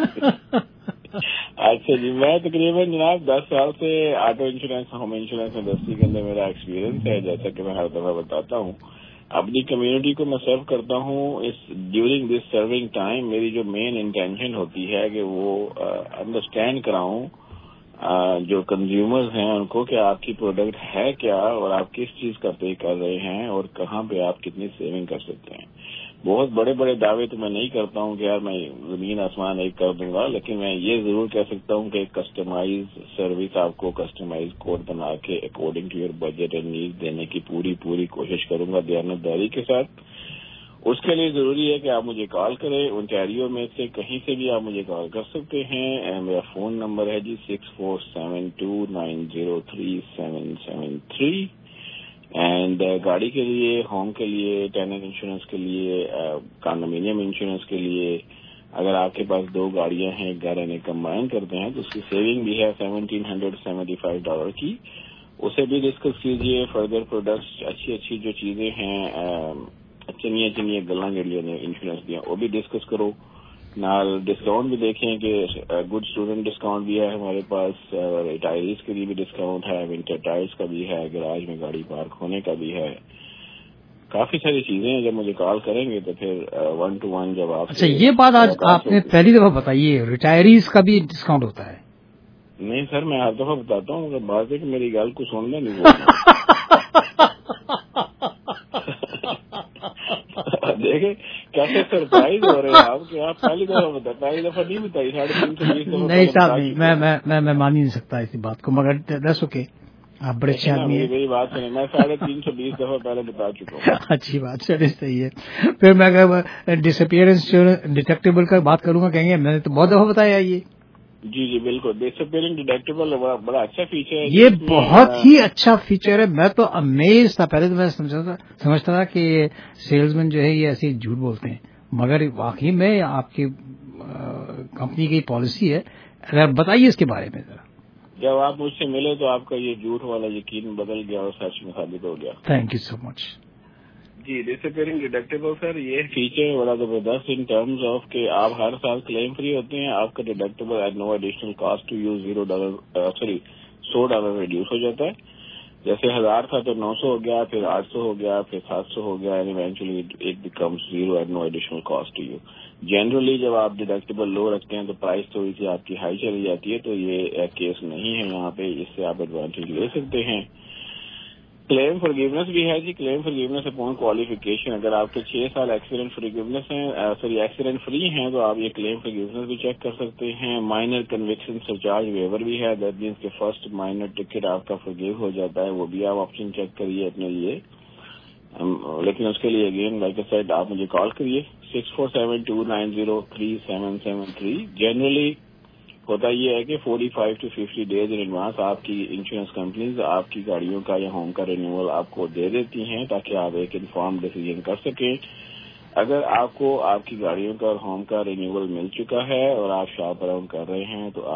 اچھا جی، میں تقریباً جناب 10 سال سے auto insurance, home insurance industry کے اندر میرا ایکسپیرینس ہے. جیسا کہ میں ہر دفعہ بتاتا ہوں، اپنی کمیونٹی کو میں سرو کرتا ہوں. ڈیورنگ دس سرونگ ٹائم میری جو مین انٹینشن ہوتی ہے کہ وہ انڈرسٹینڈ کراؤں جو کنزیومرز ہیں ان کو کہ آپ کی پروڈکٹ ہے کیا اور آپ کس چیز کا پے کر رہے ہیں اور کہاں پہ آپ کتنی سیونگ کر سکتے ہیں. بہت بڑے بڑے دعوے تو میں نہیں کرتا ہوں کہ یار میں زمین آسمان ایک کر دوں گا، لیکن میں یہ ضرور کہہ سکتا ہوں کہ ایک کسٹمائز سروس آپ کو کسٹمائز کوڈ بنا کے according to your budget and need دینے کی پوری کوشش کروں گا دیانتداری کے ساتھ. اس کے لیے ضروری ہے کہ آپ مجھے کال کریں. اونٹاریو میں سے کہیں سے بھی آپ مجھے کال کر سکتے ہیں. میرا فون نمبر ہے جی 6472903773. اینڈ گاڑی کے لیے، ہوم کے لیے، ٹیننٹ انشورنس کے لیے، کنڈومینیم انشورنس کے لیے، اگر آپ کے پاس 2 گاڑیاں ہیں، گھر یعنی کمبائن کرتے ہیں تو اس کی سیونگ بھی ہے $1,775 کی. اسے بھی ڈسکس کیجیے. فردر پروڈکٹس اچھی جو چیزیں ہیں، چنیا گلاں جڑیاں نے انشورنس دیا وہ بھی ڈسکس کرو. نال ڈسکاؤنٹ بھی دیکھیں کہ گڈ اسٹوڈنٹ ڈسکاؤنٹ بھی ہے ہمارے پاس، ریٹائریز کے لیے بھی ڈسکاؤنٹ ہے، ونٹر ٹائرز کا بھی ہے، گراج میں گاڑی پارک ہونے کا بھی ہے. کافی ساری چیزیں ہیں. جب مجھے کال کریں گے تو پھر 1 to 1 جب آپ. اچھا یہ بات آج آپ نے پہلی دفعہ بتائی ہے، ریٹائریز کا بھی ڈسکاؤنٹ ہوتا ہے؟ نہیں سر، میں ہر دفعہ بتاتا ہوں، مگر بات ہے کہ میری گال کو سننا نہیں بولنا. دیکھیں کیسے سرپرائز ہو رہے ہیں آپ کہ آپ پہلی دفعہ نہیں بتائی. 320 نہیں صاحب، میں مان ہی نہیں سکتا اسی بات کو، مگر دس اوکے آپ بڑے اچھے آدمی ہیں. میری بات سنیں، میں 320 دفعہ پہلے بتا چکا ہوں. اچھی بات، چلیے صحیح ہے. پھر میں اگر ڈس اپیئرنس ڈیٹیکٹیبل کا بات کروں گا کہیں گے میں نے تو بہت دفعہ بتایا یہ. جی بالکل، ڈس اپیئرنگ ڈیٹیکٹیبل بڑا اچھا فیچر ہے. یہ بہت ہی اچھا فیچر ہے. میں تو امیز تھا. پہلے تو میں سمجھتا تھا کہ سیلز مین جو ہے یہ ایسے جھوٹ بولتے ہیں، मगर वाकई में आपकी कंपनी की पॉलिसी है, अगर बताइए इसके बारे में जरा। जब आप मुझसे मिले तो आपका ये झूठ वाला यकीन बदल गया और सच में साबित हो गया। Thank you so much. जी, डिसअपीयरिंग डिडक्टेबल सर, ये फीचर बड़ा जबरदस्त इन टर्म्स ऑफ कि आप हर साल क्लेम फ्री होते हैं, आपका deductible at no additional cost to you $100 reduce हो जाता है। जैसे 1000 था तो 900 हो गया, फिर 800 हो गया, फिर 700 हो गया, and eventually it becomes zero at no additional cost to you. Generally जब आप डिडक्टेबल लो रखते हैं तो प्राइस थोड़ी सी आपकी हाई चली जाती है, तो ये केस नहीं है यहाँ पे, इससे आप एडवांटेज ले सकते हैं। क्लेम फॉरगिवनेस भी है जी, क्लेम फॉरगिवनेस अपॉन क्वालिफिकेशन। अगर आपके 6 साल एक्सीडेंट फ्री हैं तो आप ये क्लेम फॉरगिवनेस भी चेक कर सकते हैं। माइनर कन्विक्शन सरचार्ज वेवर भी है, दैट मीन्स के फर्स्ट माइनर टिकट आपका फॉरगिव हो जाता है, वो भी आप ऑप्शन चेक करिए अपने लिए। लेकिन उसके लिए अगेन लाइक आई सेड, आप मुझे कॉल करिए 6472903773। जनरली होता ये है कि 45 to 50 डेज इन एडवांस आपकी इंश्योरेंस कंपनीज आपकी गाड़ियों का या होम का रिन्यूअल आपको दे देती हैं, ताकि आप एक इन्फॉर्म डिसीजन कर सकें। अगर आपको आपकी गाड़ियों का और होम का रिन्यूअल मिल चुका है और आप शॉप अराउंड कर रहे हैं तो